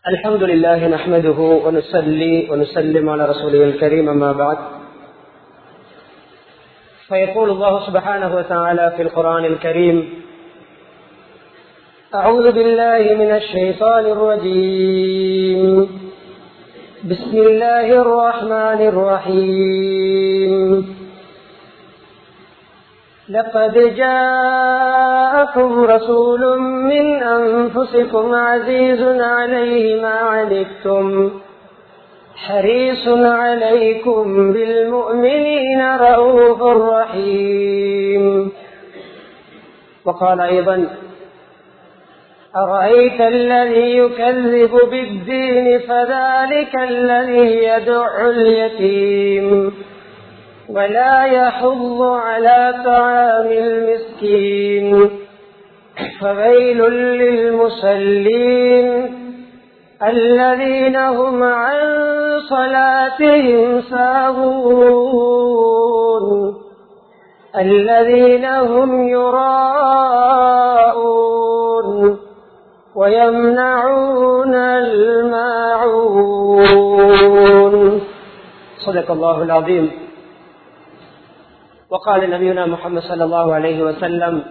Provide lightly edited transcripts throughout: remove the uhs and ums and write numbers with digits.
الحمد لله نحمده ونصلي ونسلم على رسوله الكريم أما بعد فيقول الله سبحانه وتعالى في القرآن الكريم أعوذ بالله من الشيطان الرجيم بسم الله الرحمن الرحيم لقد جاءكم رسول من أنفسكم عزيز عليه ما عنتم حريص عليكم بالمؤمنين رؤوف رحيم. وقال أيضا أرأيت الذي يكذب بالدين فذلك الذي يدع اليتيم ولا يحض على طعام المسكين فويل للمصلين الذين هم عن صلاتهم ساهون الذين هم يراءون ويمنعون الماعون. صدق الله العظيم. وقال نبينا محمد صلى الله عليه وسلم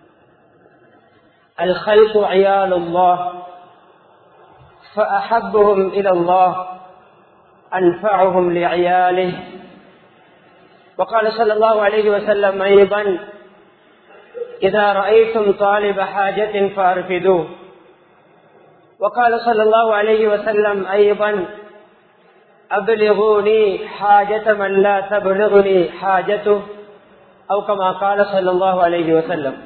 الخلق عيال الله فأحبهم إلى الله أنفعهم لعياله. وقال صلى الله عليه وسلم أيضا إذا رأيتم طالب حاجة فأرفدوه. وقال صلى الله عليه وسلم أيضا أبلغوني حاجة من لا تبلغني حاجته أو كما قال صلى الله عليه وسلم.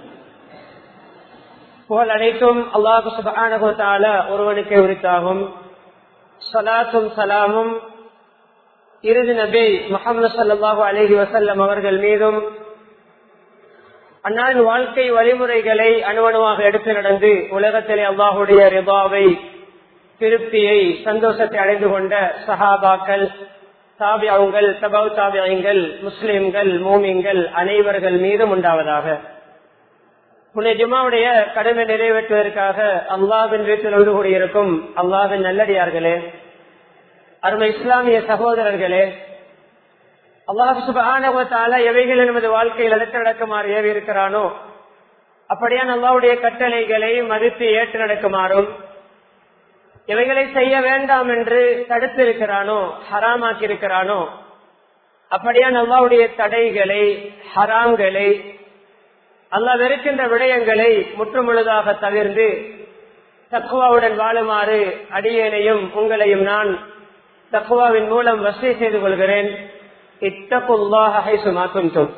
புகழ் அனைத்தும் அல்லாஹ் சுப்ஹானஹு வ தஆலா ஒருவனுக்கே உரித்தாகும். ஸலாத்தும் ஸலாமும் இறுதி நபி முஹம்மது ஸல்லல்லாஹு அலைஹி வஸல்லம் அவர்கள் மீதும் அன்னாரின் வாழ்க்கை வழிமுறைகளை அணுவணுவாக எடுத்து நடந்து உலகத்திலே அல்லாஹுடைய ரிதாவை திருப்தியை சந்தோஷத்தை அடைந்து கொண்ட சஹாபாக்கள் தாபியங்கள் தபவு தாபியங்கள் முஸ்லிம்கள் மூமின்கள் அனைவர்கள் மீதும் உண்டாவதாக. புனித ஜும்மாவுடைய கடமை நிறைவேற்றுவதற்காக அல்லாஹ்வின் வீட்டில் ஒன்று கூடியிருக்கும் அல்லாஹ்வின் நல்லடியார்களே, அருமை இஸ்லாமிய சகோதரர்களே, அல்லாஹ் சுப்ஹானஹு வ தஆலா எவைகள் நமது வாழ்க்கையில் அடுத்து நடக்குமாறு ஏவி இருக்கிறானோ அப்படியான அல்லாஹ்வுடைய கட்டளைகளை மதித்து ஏற்று நடக்குமாறும், எவைகளை செய்ய வேண்டாம் என்று தடுத்து இருக்கிறானோ ஹராமாக்கி இருக்கிறானோ அப்படியான அல்லாஹ்வுடைய தடைகளை ஹராம்களை அல்லாஹ் வெறுக்கின்ற விடயங்களை முற்றுமுழுதாக தவிர்ந்து தக்வாவுடன் வாழுமாறு அடியேனையும் உங்களையும் நான் தக்வாவின் மூலம் வசதி செய்து கொள்கிறேன். இத்தகுல்லாஹ ஹைசுமா குன்தும்.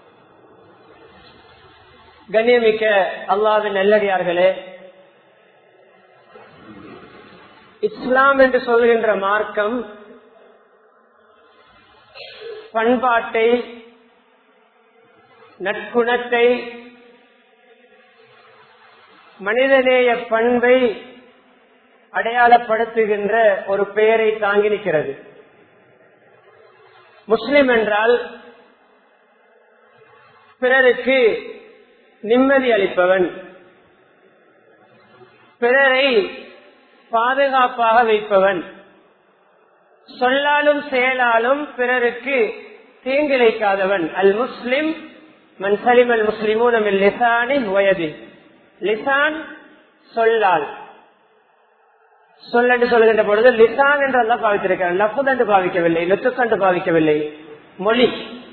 கண்ணியமிக்க அல்லாஹ்வின் நல்லடியார்களே, இஸ்லாம் என்று சொல்கின்ற மார்க்கம் பண்பாட்டை, நற்குணத்தை, மனிதநேய பண்பை அடையாளப்படுத்துகின்ற ஒரு பெயரை தாங்கி நிற்கிறது. முஸ்லிம் என்றால் பிறருக்கு நிம்மதி அளிப்பவன், பிறரை பாதுகாப்பாக வைப்பவன், சொல்லாலும் செயலாலும் பிறருக்கு தீங்கிழைக்காதவன். அல் முஸ்லிம் மன் சலிம் அல் முஸ்லிமூன மின் லிசானின் வயதி. லிசான் சொல்லால், சொல்லென்று சொல்கின்ற பொழுது லிசான் என்று அல்ல பாவித்திருக்கிறான். லஃபுத் என்று பாவிக்கவில்லை, நுத்துக் என்று பாவிக்கவில்லை. மொழி,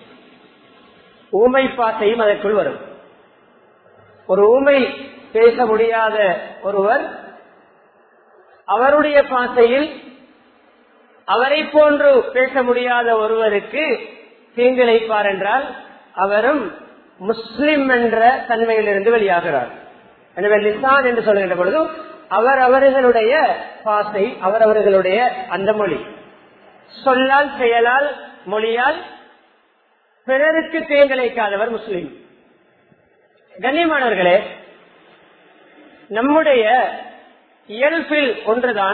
ஊமை பாசையும் அதற்குள் வரும். ஒரு ஊமை பேச முடியாத ஒருவர் அவருடைய பாசையில் அவரை போன்று பேச முடியாத ஒருவருக்கு தீங்கிழைப்பார் என்றால் அவரும் முஸ்லிம் என்ற தன்மையிலிருந்து வெளியாகிறார். எனவே லிசான் என்று சொல்கின்ற பொழுது அவரவர்களுடைய பாசை, அவரவர்களுடைய அந்த மொழி, சொல்லால் செயலால் மொழியால் பிறருக்கு தீங்கிழைக்காதவர் முஸ்லிம். கண்ணியமானவர்களே, நம்முடைய இயல்பில் ஒன்றுதான்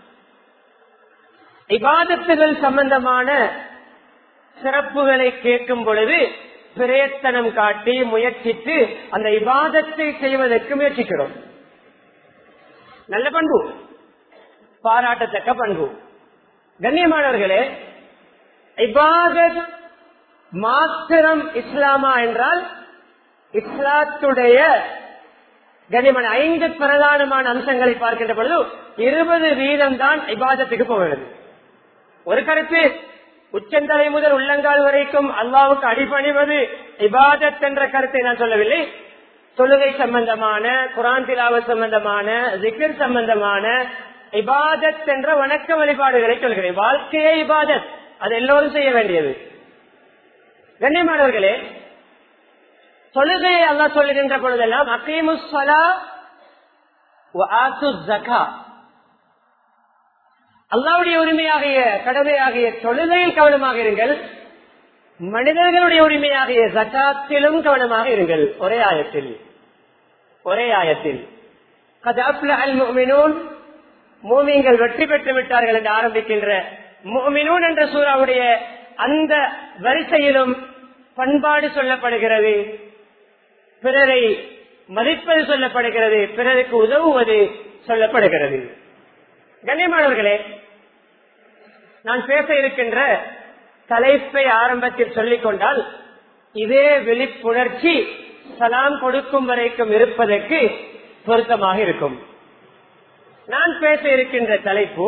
இபாதத்துகள் சம்பந்தமான சிறப்புகளை கேட்கும் பொழுது பிரயத்தனம் காட்டி முயற்சித்து அந்த இபாதத்தை செய்வதற்கு முயற்சிக்கிறோம். நல்ல பண்பு. பாராட்டத்தக்க பண்பு. கண்ணியமானவர்களே, இபாதத் மாத்திரம் இஸ்லாமா என்றால் இஸ்லாத்துடைய கண்ணியமான 5 பிரதானமான அம்சங்களை பார்க்கின்ற பொழுது 20% தான் இபாதத்துக்கு போகிறது. ஒரு கருத்து, உச்சந்தலை முதல் உள்ளங்கால் வரைக்கும் அல்லாஹ்வுக்கு அடிபணிவது இபாதத் என்ற கருத்தை நான் சொல்லவில்லை. தொழுகை சம்பந்தமான, குர்ஆன் திலாவத் சம்பந்தமான, ஜிக்ர் சம்பந்தமான இபாதத் என்ற வணக்க வழிபாடுகளை சொல்கிறேன். வாழ்க்கையே இபாதத், அது எல்லோரும் செய்ய வேண்டியது. கண்ணியமானவர்களே, தொழுகையை அல்லாஹ் சொல்லுகின்ற பொழுதெல்லாம் அகீமுஸ் ஸலாத் வ ஆத்துஸ் ஸகாத், அல்லாஹ்வுடைய உரிமையாகிய கடமையாகிய தொழுகையில் கவனமாக இருங்கள், மனிதர்களுடைய உரிமையாகிய ஸகாத்திலும் கவனமாக இருங்கள். ஒரே ஆயத்தில் கத் அஃப்லஹல் முஃமினூன், மூமின்கள் வெற்றி பெற்று விட்டார்கள் என்று ஆரம்பிக்கின்ற முஃமினூன் என்ற சூராவுடைய அந்த வரிசையிலும் பண்பாடு சொல்லப்படுகிறது, பிறரை மதிப்பது சொல்லப்படுகிறது, பிறருக்கு உதவுவது சொல்லப்படுகிறது. கண்ணியமானவர்களே, நான் பேச இருக்கின்ற தலைப்பை ஆரம்பத்தில் சொல்லிக் கொண்டால் இதே விழிப்புணர்ச்சி சலாம் கொடுக்கும் வரைக்கும் இருப்பதற்கு பொருத்தமாக இருக்கும். நான் பேச இருக்கின்ற தலைப்பு,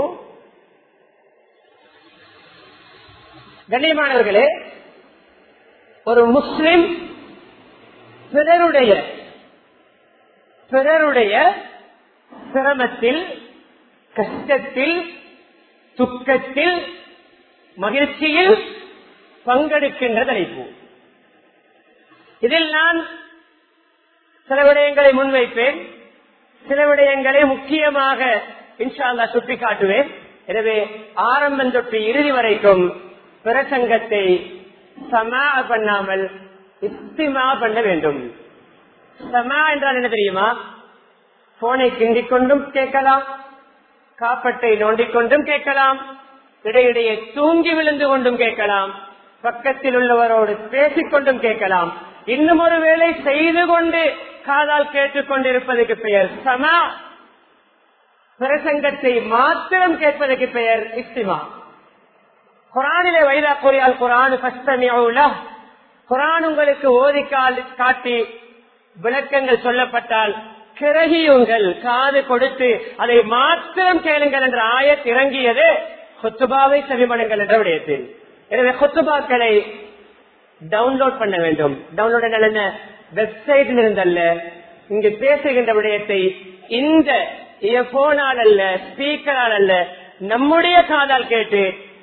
கண்ணியமானவர்களே, ஒரு முஸ்லிம் பிறருடைய சிரமத்தில், கஷ்டத்தில், துக்கத்தில், மகிழ்ச்சியில் பங்கெடுக்கின்ற தலைப்பு. இதில் நான் சில விடயங்களை முன்வைப்பேன், சில விடயங்களை முக்கியமாக இன்ஷா அல்லாஹ் சுட்டி காட்டுவேன். எனவே ஆரம்பம் தொட்டு இறுதி வரைக்கும் பிரசங்கத்தை சமா பண்ணாமல் இஸ்திமா பண்ண வேண்டும். சமா என்றால் என்ன தெரியுமா? போனை கிண்டிக் கொண்டும் கேட்கலாம், காப்பட்டை நோண்டிக் கொண்டும் கேட்கலாம், இடையிடையே தூங்கி விழுந்து கொண்டும் கேட்கலாம், பக்கத்தில் உள்ளவரோடு பேசிக்கொண்டும் கேட்கலாம், இன்னும் ஒரு வேளை செய்து கொண்டு காதால் கேட்டுக் கொண்டிருப்பதற்கு பெயர் சமா. பிரசங்கத்தை மாத்திரம் கேட்பதற்கு பெயர் இஸ்திமா. குர்ஆனிலே வைதா குரியால் குர்ஆன் ஃபஸ்தமிஉ லஹ், குர்ஆன் உங்களுக்கு ஓதி காட்டி விளக்கங்கள் சொல்லப்பட்டால் கிரகியுங்கள், காது கொடுத்து அதை மாத்திரம் கேளுங்கள் என்ற ஆயத் இறங்கியது குத்துபாவை செவிமடுங்கள் என்ற விடயத்தில். எனவே குத்துபாக்களை டவுன்லோட் பண்ண வேண்டும். டவுன்லோட் என்ன? வெப்சைட்டில் இருந்தல்ல, இங்கு பேசுகின்ற விடயத்தை இந்த இயர்போனால் அல்ல, ஸ்பீக்கரால் அல்ல, நம்முடைய காதால் கேட்டு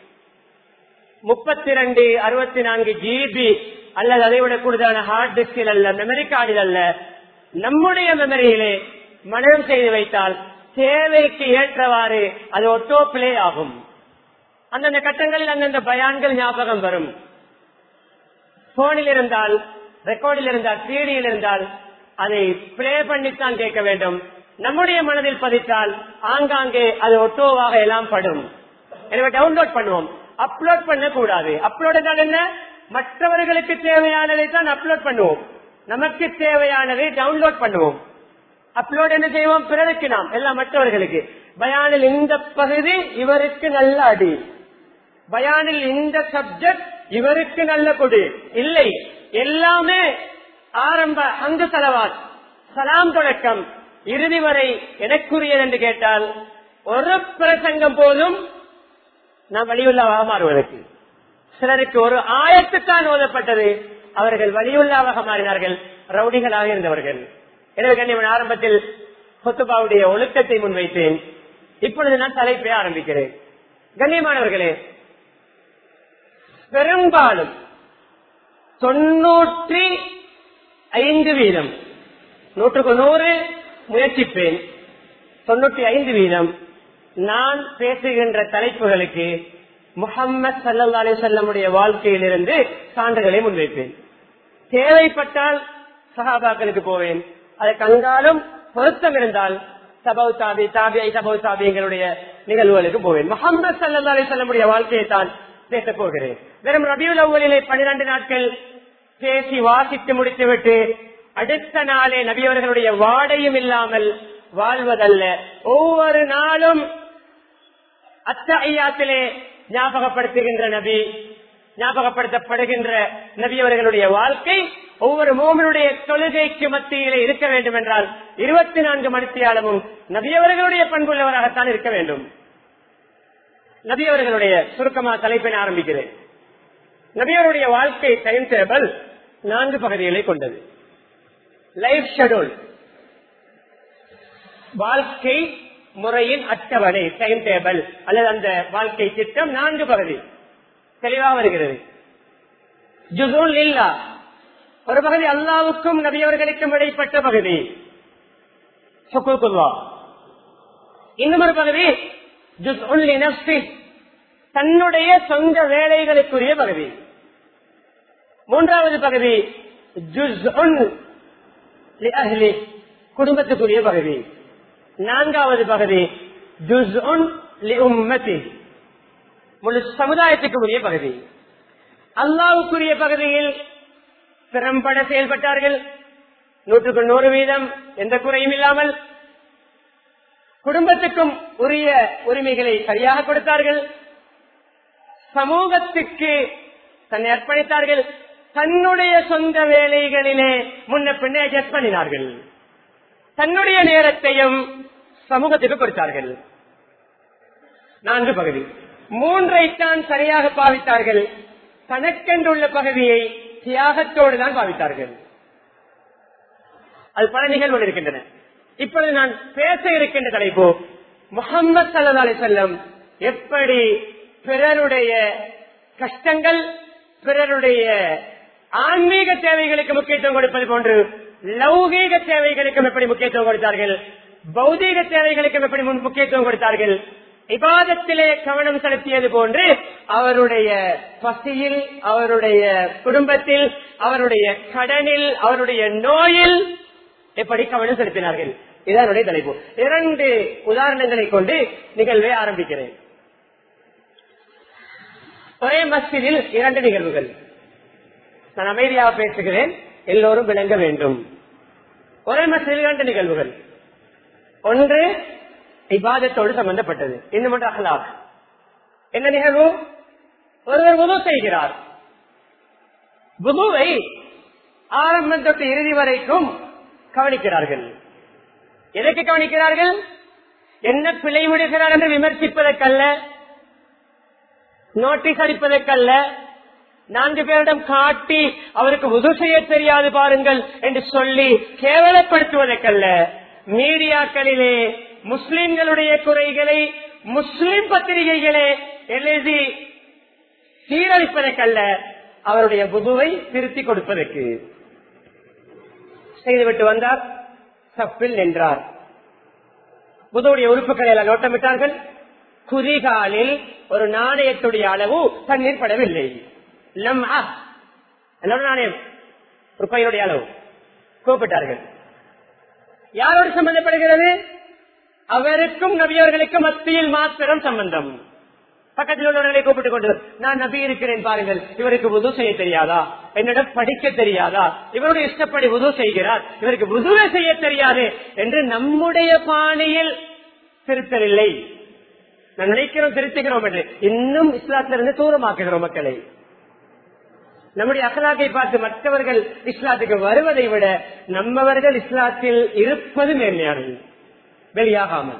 32, 64 GB அல்லது அதை விட கூடுதலான ஹார்ட் டிஸ்கில் அல்ல, மெமரி கார்டில் அல்ல, நம்முடைய மெமரியிலே மனனம் செய்து வைத்தால் தேவைக்கு ஏற்றவாறு அது ஆட்டோ பிளே ஆகும். அந்தந்த கட்டங்களில் அந்தந்த பயான்கள் ஞாபகம் வரும். போனில் இருந்தால், ரெக்கார்டில் இருந்தால், சிடியில் இருந்தால் அதை பிளே பண்ணித்தான் கேட்க வேண்டும். நம்முடைய மனதில் பதித்தால் ஆங்காங்கே அது ஒட்டோவாக எல்லாம் படும். எனவே டவுன்லோட் பண்ணுவோம், அப்லோட் பண்ண கூடாது. அப்லோட் என்றால் என்ன? மற்றவர்களுக்கு தேவையானதை தான் அப்லோட் பண்ணுவோம், நமக்கு தேவையானதை டவுன்லோட் பண்ணுவோம். அப்லோட் என்ன செய்வோம்? பிறருக்கு நாம் எல்லாம் மற்றவர்களுக்கு. பயானில் இந்த பகுதி இவருக்கு நல்ல அடி, பயானில் இந்த சப்ஜெக்ட் இவருக்கு நல்ல கொடு இல்லை, எல்லாமே ஆரம்ப அங்கு சலவாத் சலாம் தொடக்கம் இறுதி வரை எனக்குரியது என்று கேட்டால் ஒரு பிரசங்கம் போதும் நாம் வலியுள்ளவாக மாறுவதற்கு. சிலருக்கு ஒரு ஆயத்துத்தான் ஓதப்பட்டது, அவர்கள் வலியுள்ளவாக மாறினார்கள், ரவுடிகளாக இருந்தவர்கள். எனவே கண்ணியமான ஆரம்பத்தில் குத்துபாவுடைய ஒழுக்கத்தை முன்வைத்தேன். இப்பொழுது நான் தலைப்பை ஆரம்பிக்கிறேன். கண்ணியமானவர்களே, பெரும்பாலும் 95%, 100க்கு 100 முயற்சிப்பேன், 95% நான் பேசுகின்ற தலைப்புகளுக்கு முஹம்மது ஸல்லல்லாஹு அலைஹி வஸல்லமுடைய வாழ்க்கையிலிருந்து சான்றுகளை முன்வைப்பேன். தேவைப்பட்டால் சஹாபாக்களுக்கு போவேன், அதற்கு அங்காலும் பொருத்தம் இருந்தால் தபவு தாபி தாபியை தபவு தாபியங்களுடைய நிகழ்வுகளுக்கு போவேன். முஹம்மது ஸல்லல்லாஹு அலைஹி வஸல்லமுடைய வாழ்க்கையை தான் பேச போகிறேன். வெறும் ரபியுல் அவ்வலிலே 12 நாட்கள் பேசி வாசித்து முடித்துவிட்டு அடுத்த நாளே நபியவர்களுடைய வாடையும் இல்லாமல் வாழ்வதல்ல. ஒவ்வொரு நாளும் அத்தஹியாத்திலே ஞாபகப்படுத்துகின்ற நபி, ஞாபகப்படுத்தப்படுகின்ற நபி அவர்களுடைய வாழ்க்கை ஒவ்வொரு மோமினுடைய தொழுகைக்கு மத்தியிலே இருக்க வேண்டும் என்றால் 24 மணித்தியாலமும் நபி அவர்களுடைய பண்புள்ளவராகத்தான் இருக்க வேண்டும். நபி அவர்களுடைய சுருக்கமாக தலைப்பினை ஆரம்பிக்கிறேன். நபி அவருடைய வாழ்க்கை டைம் டேபிள் 4 பகுதிகளை கொண்டது. லைஃப் ஷெட்யூல், வாழ்க்கை முறையின் அட்டவணை, டைம் டேபிள் அல்லது அந்த வாழ்க்கை திட்டம் 4 பகுதி தெளிவாக வருகிறது. ஜுஸுல் லில்லாஹ், ஒரு பகுதி அல்லாஹ்வுக்கும் நபியவர்களுக்கும் இடைப்பட்ட பகுதி ஹுக்கூக்குல்லாஹ். இன்னும் ஒரு பகுதி ஜுஸுல் லினஃப்ஸி, தன்னுடைய சொந்த வேலைகளுக்குரிய பகுதி. மூன்றாவது பகுதி ஜுஸ்உன் லிஅஹ்லி, குடும்பத்துக்குரிய பகுதி. நான்காவது பகுதி ஜுஸ்உன் லிஉம்மதி, முழு சமுதாயத்துக்குரிய பகுதி. அல்லாஹ்வுக்குரிய பகுதியில் திறம்பட செயல்பட்டார்கள், 100% எந்த குறையும் இல்லாமல். குடும்பத்துக்கும் உரிய உரிமைகளை சரியாக கொடுத்தார்கள். சமூகத்துக்கு தன்னை அர்ப்பணித்தார்கள். தன்னுடைய சொந்த வேலைகளிலே முன்ன பின்னே அட்ஜஸ்ட் பண்ணினார்கள். தன்னுடைய நேரத்தையும் சமூகத்துக்கு கொடுத்தார்கள். 4 பகுதி. 3ஐத்தான் சரியாக பாவித்தார்கள். தனக்கென்றுள்ள பகுதியை தியாகத்தோடு தான் பாவித்தார்கள். அது பல நிகழ்வுகள் இருக்கின்றன. இப்பொழுது நான் பேச இருக்கின்ற தலைப்பு முஹம்மது ஸல்லல்லாஹு அலைஹி வஸல்லம் எப்படி பிறருடைய கஷ்டங்கள், பிறருடைய ஆன்மீக தேவைகளுக்கு முக்கியத்துவம் கொடுப்பது போன்று லௌகீக தேவைகளுக்கும் எப்படி முக்கியத்துவம் கொடுத்தார்கள், பௌதீக தேவைகளுக்கும் எப்படி முக்கியத்துவம் கொடுத்தார்கள், இபாதத்திலே கவனம் செலுத்தியது போன்று அவருடைய பசியில், அவருடைய குடும்பத்தில், அவருடைய கடனில், அவருடைய நோயில் எப்படி கவனம் செலுத்தினார்கள். இதனுடைய தலைப்பு. 2 உதாரணங்களை கொண்டு நிகழ்வை ஆரம்பிக்கிறேன். ஒரே மஸ்ஜிதில் 2 நிகழ்வுகள். நான் அமைதியாக பேசுகிறேன், எல்லோரும் விளங்க வேண்டும். ஒரே மஸ்ஜிதில் 2 நிகழ்வுகள். ஒன்று இபாதத்தோடு சம்பந்தப்பட்டது, இன்னொன்று அஹ்லாக். என்ன நிகழ்வு? ஒருவர் வுது செய்கிறார். வுதுவை ஆரம்பம் தொட்டு இறுதி வரைக்கும் கவனிக்கிறார்கள். எதற்கு கவனிக்கிறார்கள்? என்ன பிழை விடுகிறார் என்று விமர்சிப்பதற்கல்ல, நோட்டீஸ் அடிப்பதற்கல்ல, 4 பேரிடம் காட்டி அவருக்கு வுது செய்ய தெரியாது பாருங்கள் என்று சொல்லி கேவலப்படுத்துவதற்கல்ல, மீடியாக்களிலே முஸ்லிம்களுடைய குறைகளை முஸ்லிம் பத்திரிகைகளே எழுதி சீரழிப்பதற்கல்ல, அவருடைய வுதுவை திருத்தி கொடுப்பதற்கு. செய்துவிட்டு வந்தார், சப்பில் நின்றார். வுதுவுடைய உறுப்புகளை எல்லாம் நோட்டமிட்டார்கள். குதிகாலில் ஒரு நாணயத்துடைய அளவு தண்ணீர் படவில்லை. நாணயம் ஒரு பையனுடைய அளவு கூப்பிட்டார்கள். யாரோடு சம்பந்தப்படுகிறது? அவருக்கும் நபியவர்களுக்கும் மத்தியில் மாத்திரம் சம்பந்தம். பக்கத்தில் உள்ளவர்களை கூப்பிட்டுக் கொண்டு, நான் நபி இருக்கிறேன் பாருங்கள், இவருக்கு வுது செய்ய தெரியாதா, என்னிடம் படிக்க தெரியாதா, இவருடைய இஷ்டப்படி வுது செய்கிறார், இவருக்கு வுதுவே செய்ய தெரியாது என்று நம்முடைய பாணியில் திருத்தவில்லை. நான் நினைக்கிறோம் திருத்துகிறோம் என்று, இன்னும் இஸ்லாத்திலிருந்து தூரமாக்குகிறோம் மக்களை. நம்முடைய அகலாக்கை பார்த்து மற்றவர்கள் இஸ்லாத்துக்கு வருவதை விட நம்மவர்கள் இஸ்லாத்தில் இருப்பது மேன்மையானது, வெளியாகாமல்.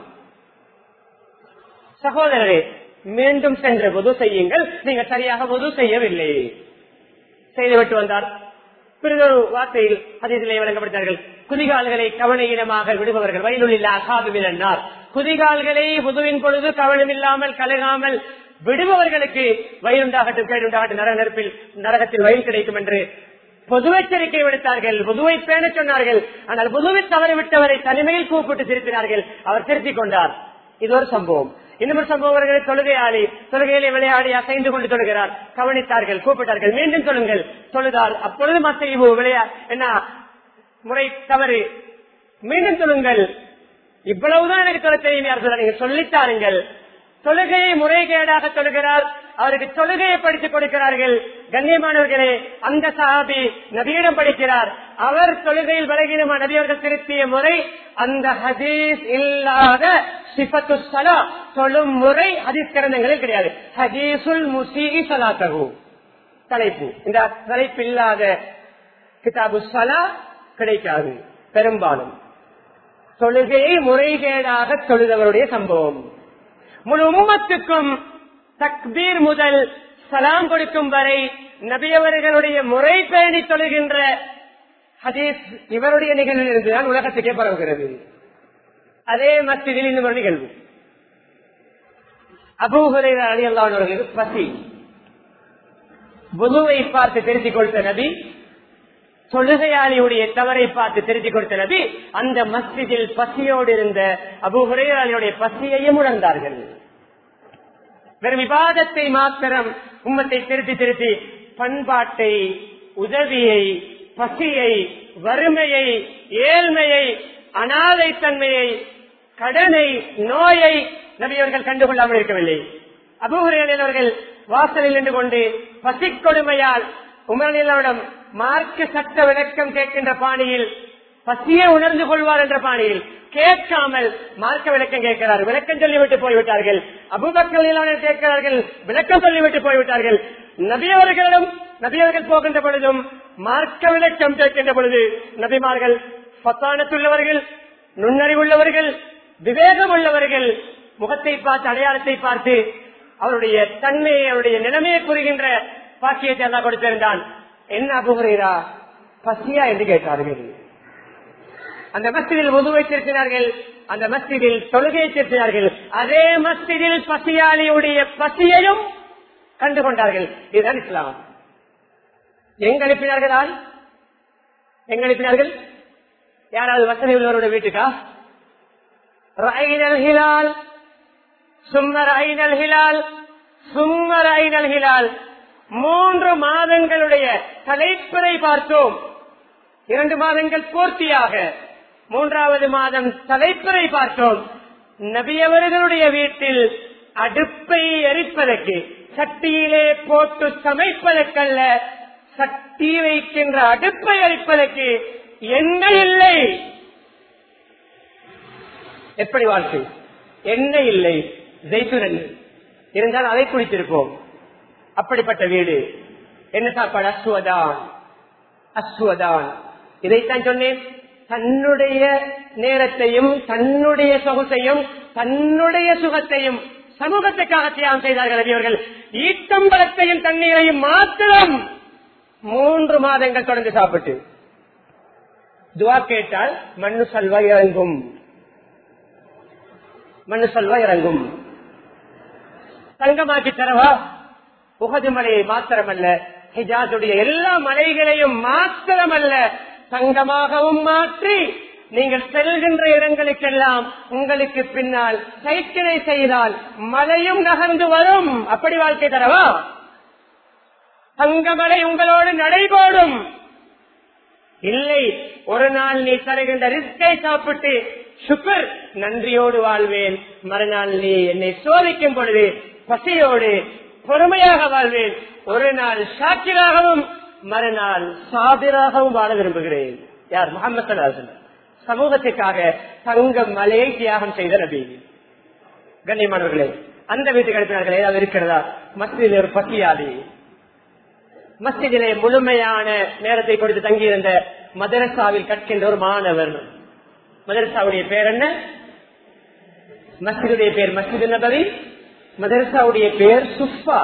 சகோதரரே, மீண்டும் சென்று வுது செய்யுங்கள், நீங்கள் சரியாக வுது செய்யவில்லை. செய்துவிட்டு வந்தார். பிறகு வார்த்தையில் ஹதீஸிலே வழங்கப்பட்டார்கள், குதிகால்களை கவனஈனமாக விடுபவர்கள் வயலுள்ள அசாபினார். குதிகால்களை வுதுவின் பொழுது கவனம் இல்லாமல் கலகாமல் விடுபவர்களுக்கு வயலுண்டாகட்டும், கேடுண்டாகட்டும், நரகத்தில் நரகத்தில் வயல் கிடைக்கும் என்று பொது எச்சரிக்கை விடுத்தார்கள். வுதுவை பேண சொன்னார்கள். ஆனால் வுதுவை தவறிவிட்டவரை தனிமையில் கூப்பிட்டு திருத்தினார்கள். அவர் திருத்திக் கொண்டார். இது ஒரு சம்பவம். இன்னொரு சம்பவங்களை தொழுகையாளி தொழுகையிலே விளையாடி அசைந்து கொண்டு தொழுகிறார். கவனித்தார்கள், கூப்பிட்டார்கள், மீண்டும் சொல்லுங்கள். தொழுதார். அப்பொழுது மசைவு என்ன முறை தவறு, மீண்டும் சொல்லுங்கள். இவ்வளவுதான் எனக்கு சொல்ல தெரியும். யார் சொல்ல, நீங்க சொல்லித்தாருங்கள். தொழுகையை முறைகேடாக தொழுகிறார், அவருக்கு தொழுகையை படித்துக் கொடுக்கிறார்கள். கண்ணியமானவர்களே, அந்த சஹாபி நபியிடம் படிக்கிறார். அவர் தொழுகையில் பலகீனமான நபி அவர்கள் திருத்திய முறை அந்த ஹதீஸ் இல்லாத சிஃபத்து ஸலா தொழும் முறை ஹதீஸ் கிரந்தங்களில் கிடையாது. ஹதீசுல் முஸீஇ ஸலாத்தஹு தலைப்பு. இந்த தலைப்பு இல்லாத கிதாபு ஸலா கிடைக்காது. பெரும்பாலும் தொழுகையை முறைகேடாக தொழுதவருடைய சம்பவம். முழு உம்மத்துக்கும் தக்பீர் முதல் சலாம் கொடுக்கும் வரை நபியவர்களுடைய முறை பேணி தொழுகின்ற ஹதீஸ் இவருடைய நிகழ்வில் இருந்துதான் உலகத்துக்கே பரவுகிறது. அதே மஸ்ஜிதில் இன்னும் ஒரு நிகழ்வு. அபூ ஹுரைரா ரலியல்லாஹு அன்ஹு அவர்களுக்கு பசி. வுதுவை பார்த்து திருத்திக் கொடுத்த நபி, தொழுகையாளியுடைய தவறை பார்த்து திருத்திக் கொடுத்த நபி, அந்த மஸ்ஜிதில் பசியோடு இருந்த அபூ ஹுரைராவுடைய பசியையும் உணர்ந்தார்கள். வெறும் விவாதத்தை மாத்திரம் உம்மத்தை திருத்தி பண்பாட்டை, உதவியை, பசியை, வறுமையை, ஏழ்மையை, அனாதைத்தன்மையை, கடனை, நோயை நபியவர்கள் கண்டுகொள்ளாமல் இருக்கவில்லை. அபூ ஹுரைரா அவர்கள் வாசலில் நின்று கொண்டு பசி கொடுமையால் உமரிடம் மார்க்க சட்ட விளக்கம் கேட்கின்ற பாணியில், பசியை உணர்ந்து கொள்வார் என்ற பாணியில் கேட்காமல் மார்க்க விளக்கம் கேட்கிறார். விளக்கம் சொல்லிவிட்டு போய்விட்டார்கள். அபூபக்கர் கேட்கிறார்கள், விளக்கம் சொல்லிவிட்டு போய்விட்டார்கள். நபியவர்கள் போகின்ற பொழுதும் மார்க்க விளக்கம் கேட்கின்ற பொழுது நபிமார்கள் பத்தானத்துள்ளவர்கள், நுண்ணறிவுள்ளவர்கள், விவேகம் உள்ளவர்கள், முகத்தை பார்த்து அடையாளத்தை பார்த்து அவருடைய தன்மையை, அவருடைய நிலைமையை புரிகின்ற பாக்கியத்தை எல்லாம் கொடுத்திருந்தான். என்ன அபூ ஹுரைரா பசியா என்று கேட்டார்கள். அந்த மஸ்ஜிதில் வுதுவை திருத்தினார்கள், அந்த மஸ்ஜிதில் தொழுகையை திருத்தினார்கள். அதே மஸ்ஜிதில் பசியாளியுடைய பசியையும் கண்டுகொண்டார்கள். இதுதான் இஸ்லாம். எங்க அனுப்பினார்கள்? யாராவது வசதி உள்ளவருடைய வீட்டுக்கா? ரஐனல் ஹிலால் சும்ம ரஐனல் ஹிலால் சும்ம ரஐனல் ஹிலால். 3 மாதங்களுடைய தலைப்பிறை பார்த்தோம். 2 மாதங்கள் பூர்த்தியாக 3வது மாதம் தலைப்பிறை பார்த்தோம். நபியவர்களுடைய வீட்டில் அடுப்பை எரிப்பதற்கு, சட்டியிலே போட்டு சமைப்பதற்கல்ல, சட்டி வைக்கின்ற அடுப்பை எரிப்பதற்கு எண்ணெய் இல்லை. எப்படி வாழ்க்கை? எண்ணெய் இல்லை, ஜெய்துன் எண்ணெய் இருந்தால் அதை குடித்திருப்போம். அப்படிப்பட்ட வீடு. என்ன சாப்பாடு? அஸ்வதான். இதைத்தான் சொன்னேன். தன்னுடைய நேரத்தையும், தன்னுடைய சொகுசையும், தன்னுடைய சுகத்தையும் சமூகத்துக்காக தியாகம் செய்தார்கள் நபியவர்கள். ஈட்டம்பழத்தையும் தண்ணீரையும் மாத்திரம் 3 மாதங்கள் தொடர்ந்து சாப்பிட்டு துவா கேட்டால் மண்ணு சல்வா இறங்கும். தங்கமாக்கி தரவா? உஹது மலையை மாத்திரமல்ல, ஹிஜாஸுடைய எல்லா மலைகளையும் மாத்திரமல்ல, தங்கமாகவும் மாற்றி நீங்கள் செல்கின்ற இடங்களுக்கெல்லாம் உங்களுக்கு பின்னால் சைக்கிளை செய்தால் மலையும் நகர்ந்து வரும். அப்படி வாழ்க்கை தரவா? தங்கமலை உங்களோடு நடைபோடும். இல்லை, ஒரு நாள் நீ தருகின்ற ரிஸ்கை சாப்பிட்டு சுக்கர் நன்றியோடு வாழ்வேன், மறுநாள் நீ என்னை சோதிக்கும் பொழுது பசியோடு பொறுமையாக வாழ்வேன், ஒரு நாள் ஷாக்கிராகவும் மறுநாள் சாபிராகவும் வாழ விரும்புகிறேன். யார்? முஹம்மது ஸல்லல்லாஹு அலைஹி வஸல்லம். சமூகத்திற்காக தங்க மலையை தியாகம் செய்த நபி. கண்ணியமானவர்களே, அந்த வீட்டுக்கு அனுப்பினார்கள். ஏதாவது இருக்கிறதா? மஸ்ஜிதில் ஒரு பசியாளி, மஸ்ஜிதிலே முழுமையான நேரத்தை கொடுத்து தங்கியிருந்த மதரசாவில் கற்கின்ற ஒரு மாணவர். மதரசாவுடைய பேர் என்ன? மஸ்ஜிதுடைய பேர் மஸ்ஜிது நபவி, மதரசாவுடைய பேர் சுஃபா,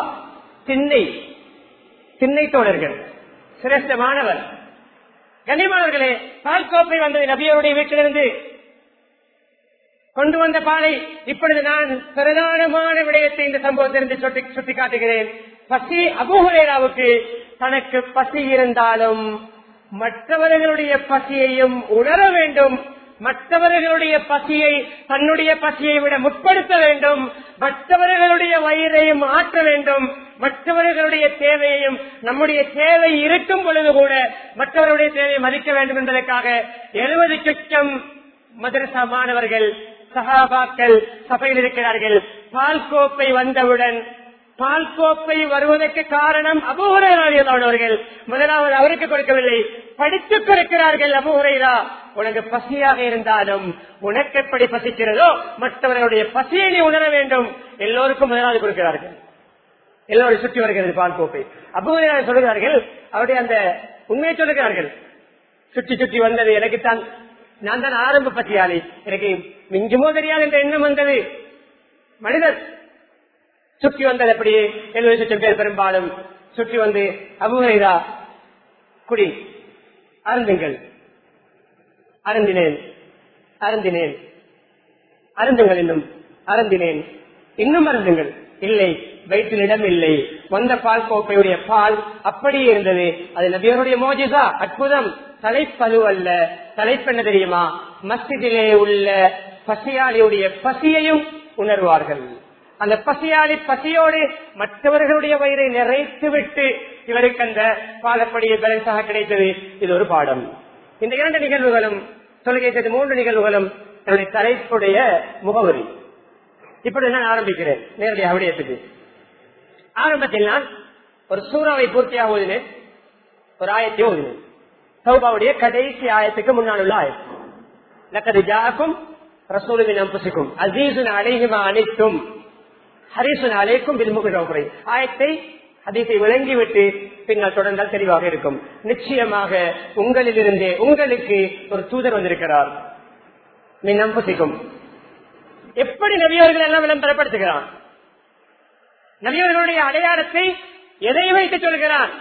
திண்ணை தோழர்கள், சிரேஷ்ட மாணவர். கண்ணியமானவர்களே, பால் கோப்பை வந்தது நபியருடைய வீட்டிலிருந்து கொண்டு வந்த பாலை. இப்பொழுது நான் பிரதானமான விடயத்தை இந்த சம்பவத்திலிருந்து சுட்டி காட்டுகிறேன். பசி அபூ ஹுரைராவுக்கு தனக்கு பசி இருந்தாலும் மற்றவர்களுடைய பசியையும் உணர வேண்டும், மற்றவர்களுடைய பசியை தன்னுடைய பசியை விட முற்படுத்த வேண்டும், மற்றவர்களுடைய வயிறையும் ஆற்ற வேண்டும், மற்றவர்களுடைய தேவையையும் நம்முடைய தேவை இருக்கும் பொழுது கூட மற்றவர்களுடைய தேவையை மதிக்க வேண்டும் என்பதற்காக 70 லட்சம் மதரசா மாணவர்கள் சஹாபாக்கள் சபையில் இருக்கிறார்கள். பால் கோப்பை வந்தவுடன் பால் கோப்பை வருவதற்கு காரணம் அபூ ஹுரைரா ரலியல்லாஹு அவர்கள் முதலாவது அவருக்கு கொடுக்கவில்லை, படித்துக் கொடுக்கிறார்கள். அபூ ஹுரைரா, உனக்கு பசியாக இருந்தாலும் உனக்கு எப்படி பசிக்கிறதோ மற்றவர்களுடைய பசியை நீ உணர வேண்டும். எல்லோருக்கும் முதலாவது கொடுக்கிறார்கள். எல்லோரும் சுற்றி வருகிறது பால் கோப்பை. அபூ ஹுரைரா சொல்கிறார்கள், அவருடைய அந்த உண்மையை சொல்லுகிறார்கள். சுற்றி சுற்றி வந்தது எனக்குத்தான், நான் தான் ஆரம்ப பசியாளி, எனக்கு மிஞ்சுமோ தெரியாது என்ற எண்ணம் வந்தது. மனிதர் சுற்றி வந்தது அப்படியே 70 பேர் பெரும்பாலும் சுற்றி வந்து அபூ ஹுரைரா குடி அருந்துங்கள், அருந்தினேன் அருந்தினேன் அருந்துங்கள், இன்னும் அருந்தினேன், இன்னும் அருந்துங்கள், இல்லை வயிற்றில் இடம் இல்லை. வந்த பால் கோப்பையுடைய பால் அப்படியே இருந்தது. அது நபியருடைய மோஜிசா, அற்புதம். தலைப்பது அல்ல, தலைப்பெண்ண தெரியுமா, மஸ்ஜிதிலே உள்ள பசியாளியுடைய பசியையும் உணர்வார்கள். அந்த பசியாளி பசியோடு மற்றவர்களுடைய வயிறை நிறைத்து விட்டு இவருக்கு அந்த பாலப்படியை பேலன்ஸாக கிடைத்தது. இது ஒரு பாடம். இந்த 2 நிகழ்வுகளும் தொழுகை 3 நிகழ்வுகளும் என்னுடைய தலைப்புடைய முகவரி. இப்படி நான் ஆரம்பிக்கிறேன் நேரடியாக விடயத்துக்கு. ஆரம்பத்தில் நான் ஒரு சூறாவை பூர்த்தியாக ஓதினேன், ஒரு ஆயத்தை ஓதினேன். தௌபாவுடைய கடைசி ஆயத்துக்கு முன்னால் உள்ள ஆயத்து, லக்கது ஜாஅக்கும் ரசூலுன் மின் அன்ஃபுசிக்கும் அஸீஸுன் அலைஹி மா அனித்தும் ஹரீஸுன் அலைக்கும் பில் முஃமினீன. ஆயத்தை ஹதீஸை விளங்கிவிட்டு பின்னால் தொடர்ந்தால் தெளிவாக இருக்கும். நிச்சயமாக உங்களிலிருந்தே உங்களுக்கு ஒரு தூதர் வந்திருக்கிறார். மின் அன்ஃபுசிக்கும். எப்படி நபியவர்கள் எல்லாம் விளம்பரப்படுத்துகிறான்? நபியவர்களுடைய அடையாளத்தை எதை வைத்து சொல்கிறான்?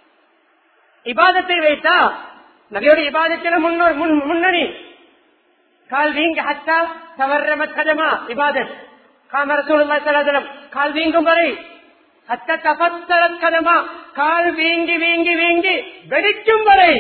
இபாதத்தை வைத்தா நபியோட இபாதத்தில முன்னணி. கால் வீங்க ஹத்தா தவறமத் கதமா இபாதத் காம ரசூலுல்லாஹி ஸல்லல்லாஹு அலைஹி வஸல்லம் கால் வீங்கும் வரை ஹத்தா தஃபத்தரத் கதமா, கால் வீங்கி வீங்கி வீங்கி வெடிக்கும் வரை.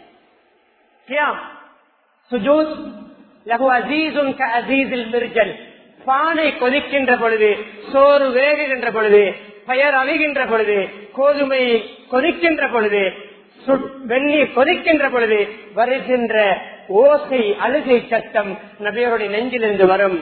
கியாம் சுஜூத் லஹு அஸீஸுன் கஅஸீஸில் மிர்ஜல். பானை கொதிக்கின்ற பொழுது, சோறு வேகுகின்ற பொழுது, பயர் அழுகின்ற பொழுது, கோதுமை கொதிக்கின்ற பொழுது, வெந்நீர் கொதிக்கின்ற பொழுது வருகின்ற ஓசை, அழுகை சத்தம் நபியருடைய நெஞ்சிலிருந்து வரும்.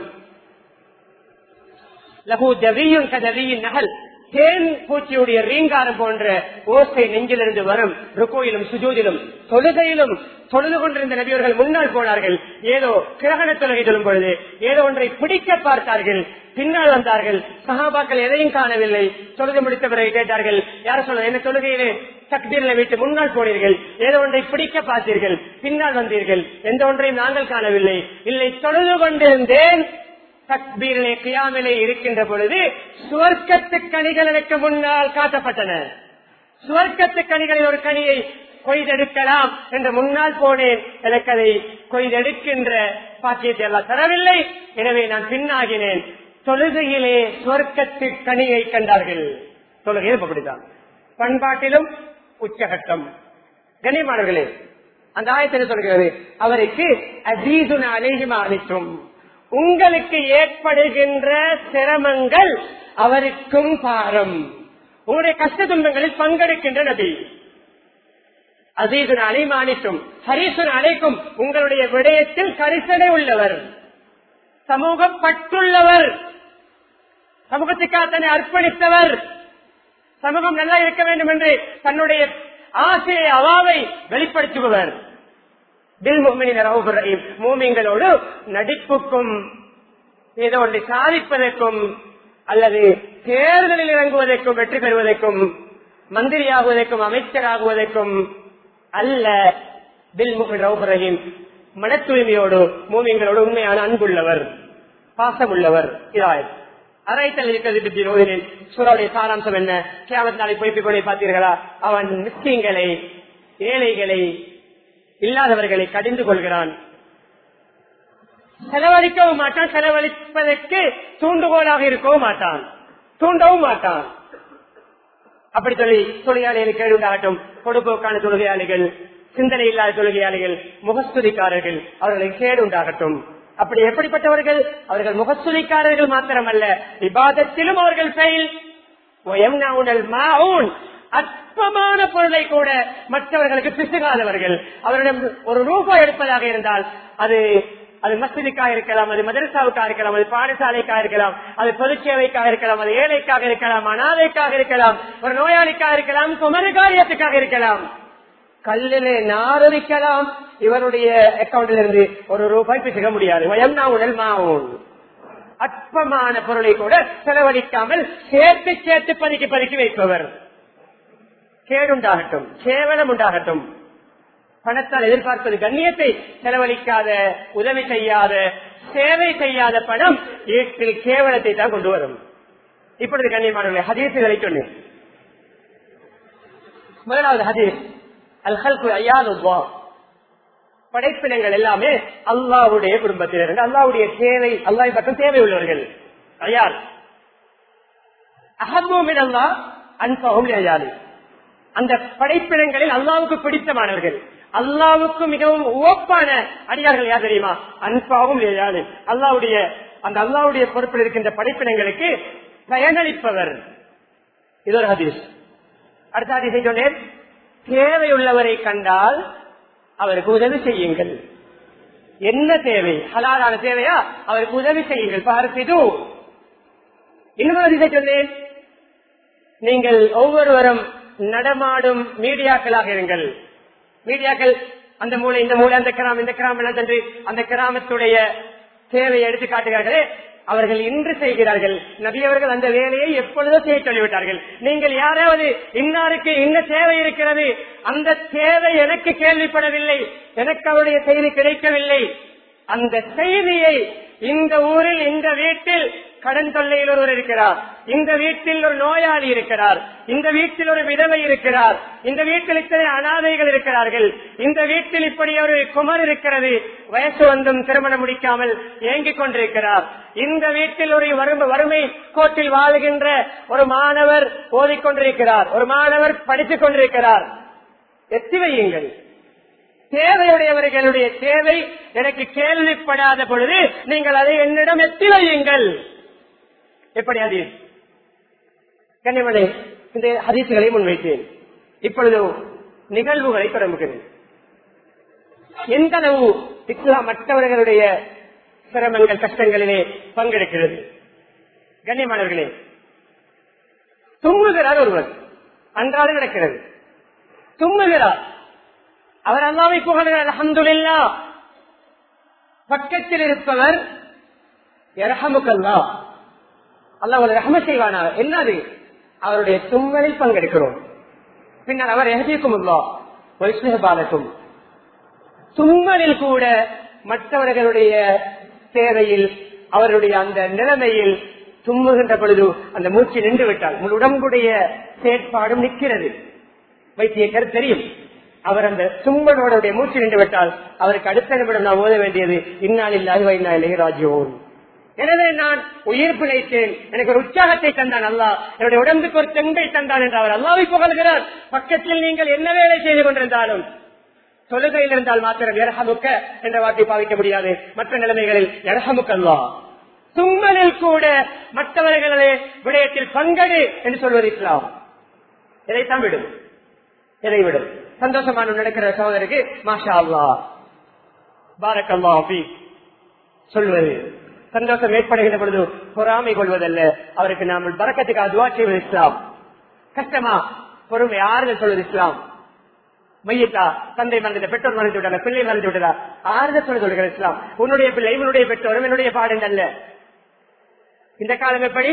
லஹு ஜவியுன் கஜவியின் நகல், தேன் பூச்சியுடைய ரீங்காரம் போன்ற ஓசை நெஞ்சிலிருந்து வரும். ருக்குவிலும் சுஜூதிலும் தொழுகையிலும் தொழுது கொண்டிருந்த நபியர்கள் முன்னால் போனார்கள். ஏதோ கிரகண தொழுகை சொல்லும் பொழுது ஏதோ ஒன்றை பிடிக்க பார்த்தார்கள். பின்னால் வந்தார்கள். சஹாபாக்கள் எதையும் காணவில்லை. தொழுது முடித்த பிறகு கேட்டார்கள், யார சொல்ல என்ன தொழுகையிலே தக்பீரில் விட்டு முன்னால் போனீர்கள், ஏதோ ஒன்றை பிடிக்க பார்த்தீர்கள், பின்னால் வந்தீர்கள், எந்த ஒன்றையும் நாங்கள் காணவில்லை. இல்லை, தொழுது கொண்டிருந்தேன். தக்பீரிலே கியாமிலே இருக்கின்ற பொழுது சுவர்க்கத்து கனிகள் எனக்கு முன்னால் காட்டப்பட்டன. சுவர்க்கத்து கனிகளில் ஒரு கனியை கொய்தெடுக்கலாம் என்று முன்னால் போனேன். எனக்கு அதை கொய்தெடுக்கின்ற பாக்கியத்தை எல்லாம் தரவில்லை. எனவே நான் பின்னாகினேன். தொழுகையிலே சுவர்க்கத்து கனியை கண்டார்கள். தொழுகையில் அப்படித்தான். பண்பாட்டிலும் உச்சகட்டம். கண்ணியமானவர்களே, அந்த ஆயத்தில் சொல்கிறது, அவருக்கு அஸீஸுன் அலைஹி மா அனித்தும், உங்களுக்கு ஏற்படுகின்ற சிரமங்கள் அவருக்கும் பாரம். உங்களுடைய கஷ்ட துன்பங்களில் பங்கெடுக்கின்ற நபி. அஸீஸுன் அலைஹி மா அனித்தும் ஹரீஸுன் அலைக்கும், உங்களுடைய விடயத்தில் கரிசனை உள்ளவர், சமூகம் பற்றுள்ளவர், சமூகத்துக்காக தன்னை அர்ப்பணித்தவர், சமூகம் நல்லா இருக்க வேண்டும் என்று தன்னுடைய ஆசையை அவாவை வெளிப்படுத்துபவர். மூமின்களோடு நடிப்புக்கும் ஏதோ ஒன்றை சாதிப்பதற்கும் அல்லது தேர்தலில் இறங்குவதற்கும் வெற்றி பெறுவதற்கும் மந்திரியாகுவதற்கும் அமைச்சராகுவதற்கும் அல்ல. பில் முஹ்மின் ரவுஃபுர் ரஹீம், மன தூய்மையோடு மூமின்களோடு உண்மையான அன்புள்ளவர், பாசமுள்ளவர். இதாயத் அரைத்தல் இருக்கிறது. சூறாவுடைய சாராம்சம் என்ன? கியாமத் நாளை பொய்ப்பிக் கொண்டே பார்த்தீர்களா? அவன் மிஸ்கீன்களை, ஏழைகளை, இல்லாதவர்களை கடிந்து கொள்கிறான். செலவழிக்கவும் மாட்டான், செலவழிப்பதற்கு தூண்டுகோலாக இருக்கவும் மாட்டான், தூண்டவும் மாட்டான். அப்படி சொல்லி தொழிலாளிகள் கேடு உண்டாகட்டும். பொடுப்போக்கான தொழுகையாளிகள், சிந்தனை இல்லாத தொழுகையாளிகள், முகஸ்துதிக்காரர்கள், அவர்களுக்கு கேடு உண்டாகட்டும். அப்படி எப்படிப்பட்டவர்கள்? அவர்கள் முகஸ்துதிக்காரர்கள் மாத்திரமல்ல, விவாதத்திலும் அவர்கள் ஃபெயில். அற்பமான பொருளை கூட மற்றவர்களுக்கு பிசுகாதவர்கள். அவரிடம் ஒரு ரூபாய் எடுப்பதாக இருந்தால் அது அது மஸ்ஜிதுக்காக இருக்கலாம், அது மதரசாவுக்காக இருக்கலாம், அது பாடசாலைக்காக இருக்கலாம், அது பொதுச்சேவைக்காக இருக்கலாம், அது ஏழைக்காக இருக்கலாம், அனாதைக்காக இருக்கலாம், ஒரு நோயாளிக்காக இருக்கலாம், குமர காரியத்துக்காக இருக்கலாம், கல்லிலே நாரடிக்கலாம். இவருடைய அக்கௌண்டில் இருந்து ₹1 பிசுக முடியாது. அற்பமான பொருளை கூட செலவழிக்காமல் சேர்த்து சேர்த்து பதுக்கி பதுக்கி வைப்பவர். கேடுண்டாகட்டும், கேவலம் உண்டாகட்டும். பணத்தால் எதிர்பார்ப்பது கண்ணியத்தை செலவழிக்காத, உதவி செய்யாத, சேவை செய்யாத பணம் வீட்டில் கேவலத்தை தான் கொண்டு வரும். இப்பொழுது கண்ணியமானவர்களே, ஹதீசுகளை சொன்னேன். முதலாவது ஹதீஸ், அல் ஹல்கு அய்யாதுல்லா, படைப்பினங்கள் எல்லாமே அல்லாஹ்வுடைய குடும்பத்தினர், அல்லாஹ்வுடைய சேவை, அல்லாஹ் பக்கம் தேவை உள்ளவர்கள். அய்யால் அஹப்பு மினல்லாஹ் அன்ஃபஹும் லிஅய்யாலி, அந்த படைப்பினங்களில் அல்லாஹ்வுக்கு பிடித்தமானவர்கள், அல்லாஹ்வுக்கு மிகவும் உவப்பான அடியார்கள் யார் தெரியுமா? அன்ஃபஹும் லிஅய்யாலி, அல்லாஹ்வுடைய அந்த அல்லாஹ்வுடைய பொறுப்பில் இருக்கின்ற படைப்பினங்களுக்கு பயனளிப்பவர். இது ஒரு ஹதீஸ். அடுத்த ஹதீஸை சொன்னேன், தேவையுள்ளவரை கண்டால் அவருக்கு உதவி செய்யுங்கள். என்ன தேவை? ஹலாலான தேவையா? அவருக்கு உதவி செய்யுங்கள். பார்த்து இன்னொரு சொன்னேன், நீங்கள் ஒவ்வொருவரும் நடமாடும் மீடியாக்களாக இருங்கள். மீடியாக்கள் அந்த மூலை இந்த மூலை, அந்த கிராமம் இந்த கிராமம் எல்லாம் சென்று அந்த கிராமத்துடைய தேவையை எடுத்து காட்டுகிறார்களே, அவர்கள் இன்று செய்கிறார்கள். நபி அவர்கள் அந்த வேலையை எப்பொழுதோ செய்ய சொல்லிவிட்டார்கள். நீங்கள் யாராவது இன்னாருக்கு இன்ன தேவை இருக்கிறது, அந்த தேவை எனக்கு கேள்விப்படவில்லை, எனக்கு அவருடைய செய்தி கிடைக்கவில்லை, அந்த செய்தியை இந்த ஊரில் இந்த வீட்டில் கடன் தொல்லையில் ஒருவர் இருக்கிறார், இந்த வீட்டில் ஒரு நோயாளி இருக்கிறார், இந்த வீட்டில் ஒரு விதவை இருக்கிறார், இந்த வீட்டில் இத்தனை அனாதைகள் இருக்கிறார்கள், இந்த வீட்டில் இப்படி ஒரு குமர் இருக்கிறது, வயசு வந்தும் திருமணம் முடிக்காமல் ஏங்கிக் கொண்டிருக்கிறார், இந்த வீட்டில் ஒரு வறுமை கோட்டில் வாழுகின்ற ஒரு மாணவர் ஓதிக்கொண்டிருக்கிறார், ஒரு மாணவர் படித்துக் கொண்டிருக்கிறார். எத்தி வையுங்கள். தேவையுடையவர்களுடைய தேவை எனக்கு கேள்விப்படாத பொழுது நீங்கள் அதை என்னிடம் எத்தி வையுங்கள். எப்படி ஹதீஸ்? கண்ணியமனே, இந்த ஹதீசுகளை முன்வைத்தேன். இப்பொழுது நிகழ்வுகளை தொடங்குகிறேன். எந்த அளவு இஸ்லாம் மற்றவர்களுடைய சிரமங்கள் கஷ்டங்களிலே பங்கெடுக்கிறது. கண்ணியமானவர்களே, தும்முகிறார் ஒருவர், அன்றாடம் நடக்கிறது, தும்முகிறார், அவர் அல்லாஹ்வை புகழ்கிறார், அல்ஹம்துலில்லாஹ். பக்கத்தில் இருப்பவர் யர்ஹமுக்கல்லாஹ், அல்லாஹ் ஒரு ரஹ்மத் செய்வானா, என்னது? அவருடைய தும்மலில் பங்கெடுக்கிறோம். பின்னர் அவர் யஹ்திகுமுல்லாஹ் வ யுஸ்லிஹு பாலக்கும், தும்மலில் கூட மற்றவர்களுடைய தேவையில், அவருடைய அந்த நிலைமையில் தும்முகின்ற பொழுது அந்த மூச்சு நின்று விட்டால் முழு உடம்புடைய செயற்பாடும் நிற்கிறது. வைத்தியர் தெரியும், அவர் அந்த தும்மலோட மூச்சு நின்று விட்டால் அவருக்கு அடுத்த நிமிடம் நான் ஓத வேண்டியது இன்னா லில்லாஹி வ இன்னா இலைஹி ராஜிஊன். எனவே நான் உயிர் பிழைத்தேன், எனக்கு ஒரு உற்சாகத்தை தந்தான் அல்லாஹ், என்னுடைய உடம்புக்கு ஒரு தெம்பை தந்தான் என்று அவர் அல்லாஹ்வை புகழ்கிறார். பக்கத்தில் நீங்கள் என்ன வேலை செய்து கொண்டிருந்தாலும், தொழுகையில் இருந்தால் மாத்திரம் யர்ஹமுக்க என்ற வார்த்தை பாவிக்க முடியாது, மற்ற நிலைமைகளில் யர்ஹமுக்கல்லாஹ். தும்மலில் கூட மற்றவர்களே விடயத்தில் பங்கெடு என்று சொல்வது இஸ்லாம். இதைத்தான் விடும், எதை விடும்? சந்தோஷமான நடக்கிற சகோதரருக்கு மாஷா அல்லாஹ் பாரக்கல்லாஹ் ஃபீக் சொல்வது, சந்தோஷம் ஏற்படுகின்ற பொழுது பொறாமை கொள்வதல்ல, அவருக்கு நாம் பரக்கத்துக்காக துஆ செய்வது இஸ்லாம். கஷ்டமா பொறுமை ஆறுதல் சொல்வது இஸ்லாம். மையத்தா தந்தை மறந்துட்ட, பெற்றோர் மறந்து விட்டாங்க, பிள்ளை மறந்து விட்டதா, ஆறுதல் சொல்வது இஸ்லாம். உன்னுடைய பிள்ளை உன்னுடைய பெற்றோரும் என்னுடைய பாடம் அல்ல. இந்த காலம் எப்படி?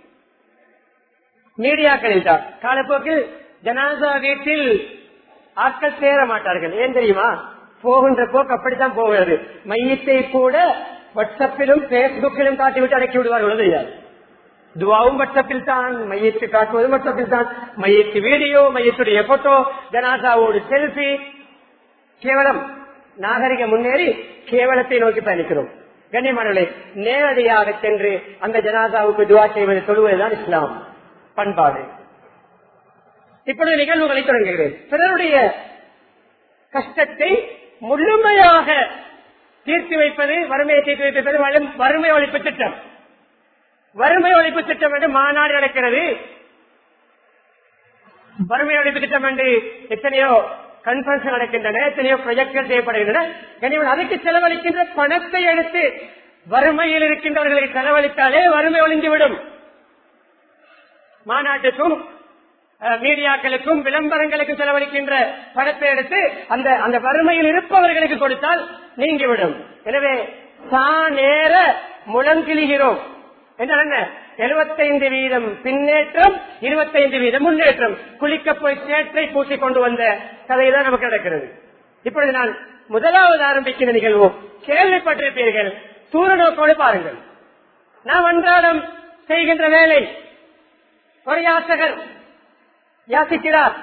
மீடியாக்களில் தான் காலப்போக்கில் ஜனாசா வீட்டில் ஆட்கள் சேர மாட்டார்கள். ஏன் தெரியுமா? போகின்ற போக்கு அப்படித்தான் போகிறது. மையத்தை கூட வாட்ஸ்அப்பிலும் பேஸ்புக்கிலும் காட்டிவிட்டு அடக்கி விடுவார்கள். தெரியாது, துவாவும் வாட்ஸ்அப்பில் தான், மையத்தை காட்டுவதும் வாட்ஸ்அப்பில் தான், மையத்து வீடியோ, மையத்துடைய போட்டோ, ஜனாசாவோடு செல்பி. கேவலம். நாகரிக முன்னேறி கேவலத்தை நோக்கி பயணிக்கிறோம். கண்ணியமானவர்களே, நேரடியாக சென்று அந்த ஜனாசாவுக்கு துவா செய்வது, சொல்வதுதான் இஸ்லாம் பண்பாடு. இப்பொழுது நிகழ்வுகளை தொடங்குகிறேன். பிறருடைய கஷ்டத்தை முழுமையாக தீர்த்து வைப்பது, வறுமையை தீர்த்து வைப்பது வறுமை ஒழிப்பு திட்டம். வறுமை ஒழிப்பு திட்டம் என்று மாநாடு நடக்கிறது. வறுமை ஒழிப்பு திட்டம் என்று எத்தனையோ கான்பரன்ஸ் நடக்கின்றன, எத்தனையோ ப்ரொஜெக்டர் செய்யப்படுகின்றன. அதுக்கு செலவழிக்கின்ற பணத்தை எடுத்து வறுமையில் இருக்கின்றவர்களுக்கு செலவழித்தாலே வறுமை ஒழிந்துவிடும். மாநாட்டுக்கும் மீடியாக்களுக்கும் விளம்பரங்களுக்கும் செலவழிக்கின்ற பணத்தை எடுத்து அந்த வறுமையில் இருப்பவர்களுக்கு கொடுத்தால் நீங்கிவிடும். எனவே நேர முழங்கிழுகிறோம் என்ன 75% பின்னேற்றம், 25% முன்னேற்றம். குளிக்க போய் சேற்றை பூசி கொண்டு வந்த கதைதான் நமக்கு நடக்கிறது. இப்பொழுது நான் முதலாவது ஆரம்பிக்கிற நிகழ்வு கேள்விப்பட்டிருப்பீர்கள். சூரநோக்கோடு பாருங்கள். நாம் அன்றாடம் செய்கின்ற வேலை, ஒரு யாசகர் யாசிக்கிறார்.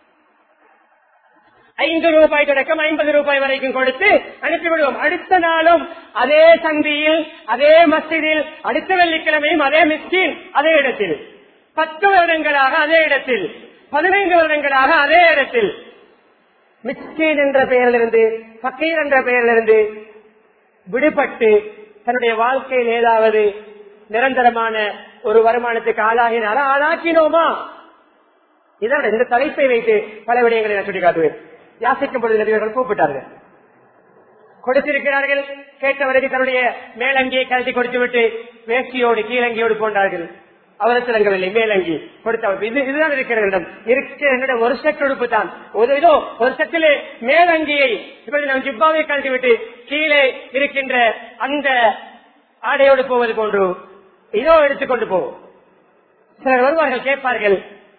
5 ரூபாய் தொடக்கம் 50 ரூபாய் வரைக்கும் கொடுத்து அனுப்பிவிடுவோம். அடுத்த நாளும் அதே சந்தியில், அதே மஸ்ஜிதில், அடுத்த வெள்ளிக்கிழமையும் அதே மிஸ்கின் அதே இடத்தில், 10 வருடங்களாக அதே இடத்தில், 15 வருடங்களாக அதே இடத்தில். மிஸ்கின் என்ற பெயரிலிருந்து, ஃபக்கீர் என்ற பெயரிலிருந்து விடுபட்டு தன்னுடைய வாழ்க்கையில் ஏதாவது நிரந்தரமான ஒரு வருமானத்துக்கு ஆளாகினாரா, ஆளாக்கினோமா? இதான் இந்த தலைப்பை வைத்து பல விடயங்களை நான் சுட்டிக்காட்டுவேன். யாசிக்கும் பொழுது நபியவர்கள் கூப்பிட்டார்கள், கொடுத்திருக்கிறார்கள். கேட்டவருக்கு தன்னுடைய மேலங்கியை கழட்டி கொடுத்து விட்டு வேஷ்டியோடு கீழங்கியோடு போன்றார்கள். அவரத்திலங்கவில்லை, மேலங்கி கொடுத்தவர். இதுதான் இருக்கிற ஒரு செட் உடுப்பு தான். ஏதோ ஒரு செட்டிலே மேலங்கியை நாம் ஜிப்பாவை கழட்டி விட்டு கீழே இருக்கின்ற அந்த ஆடையோடு போவது போன்று இதோ எடுத்துக்கொண்டு போவோம். சிலர் வருவார்கள், கேட்பார்கள்,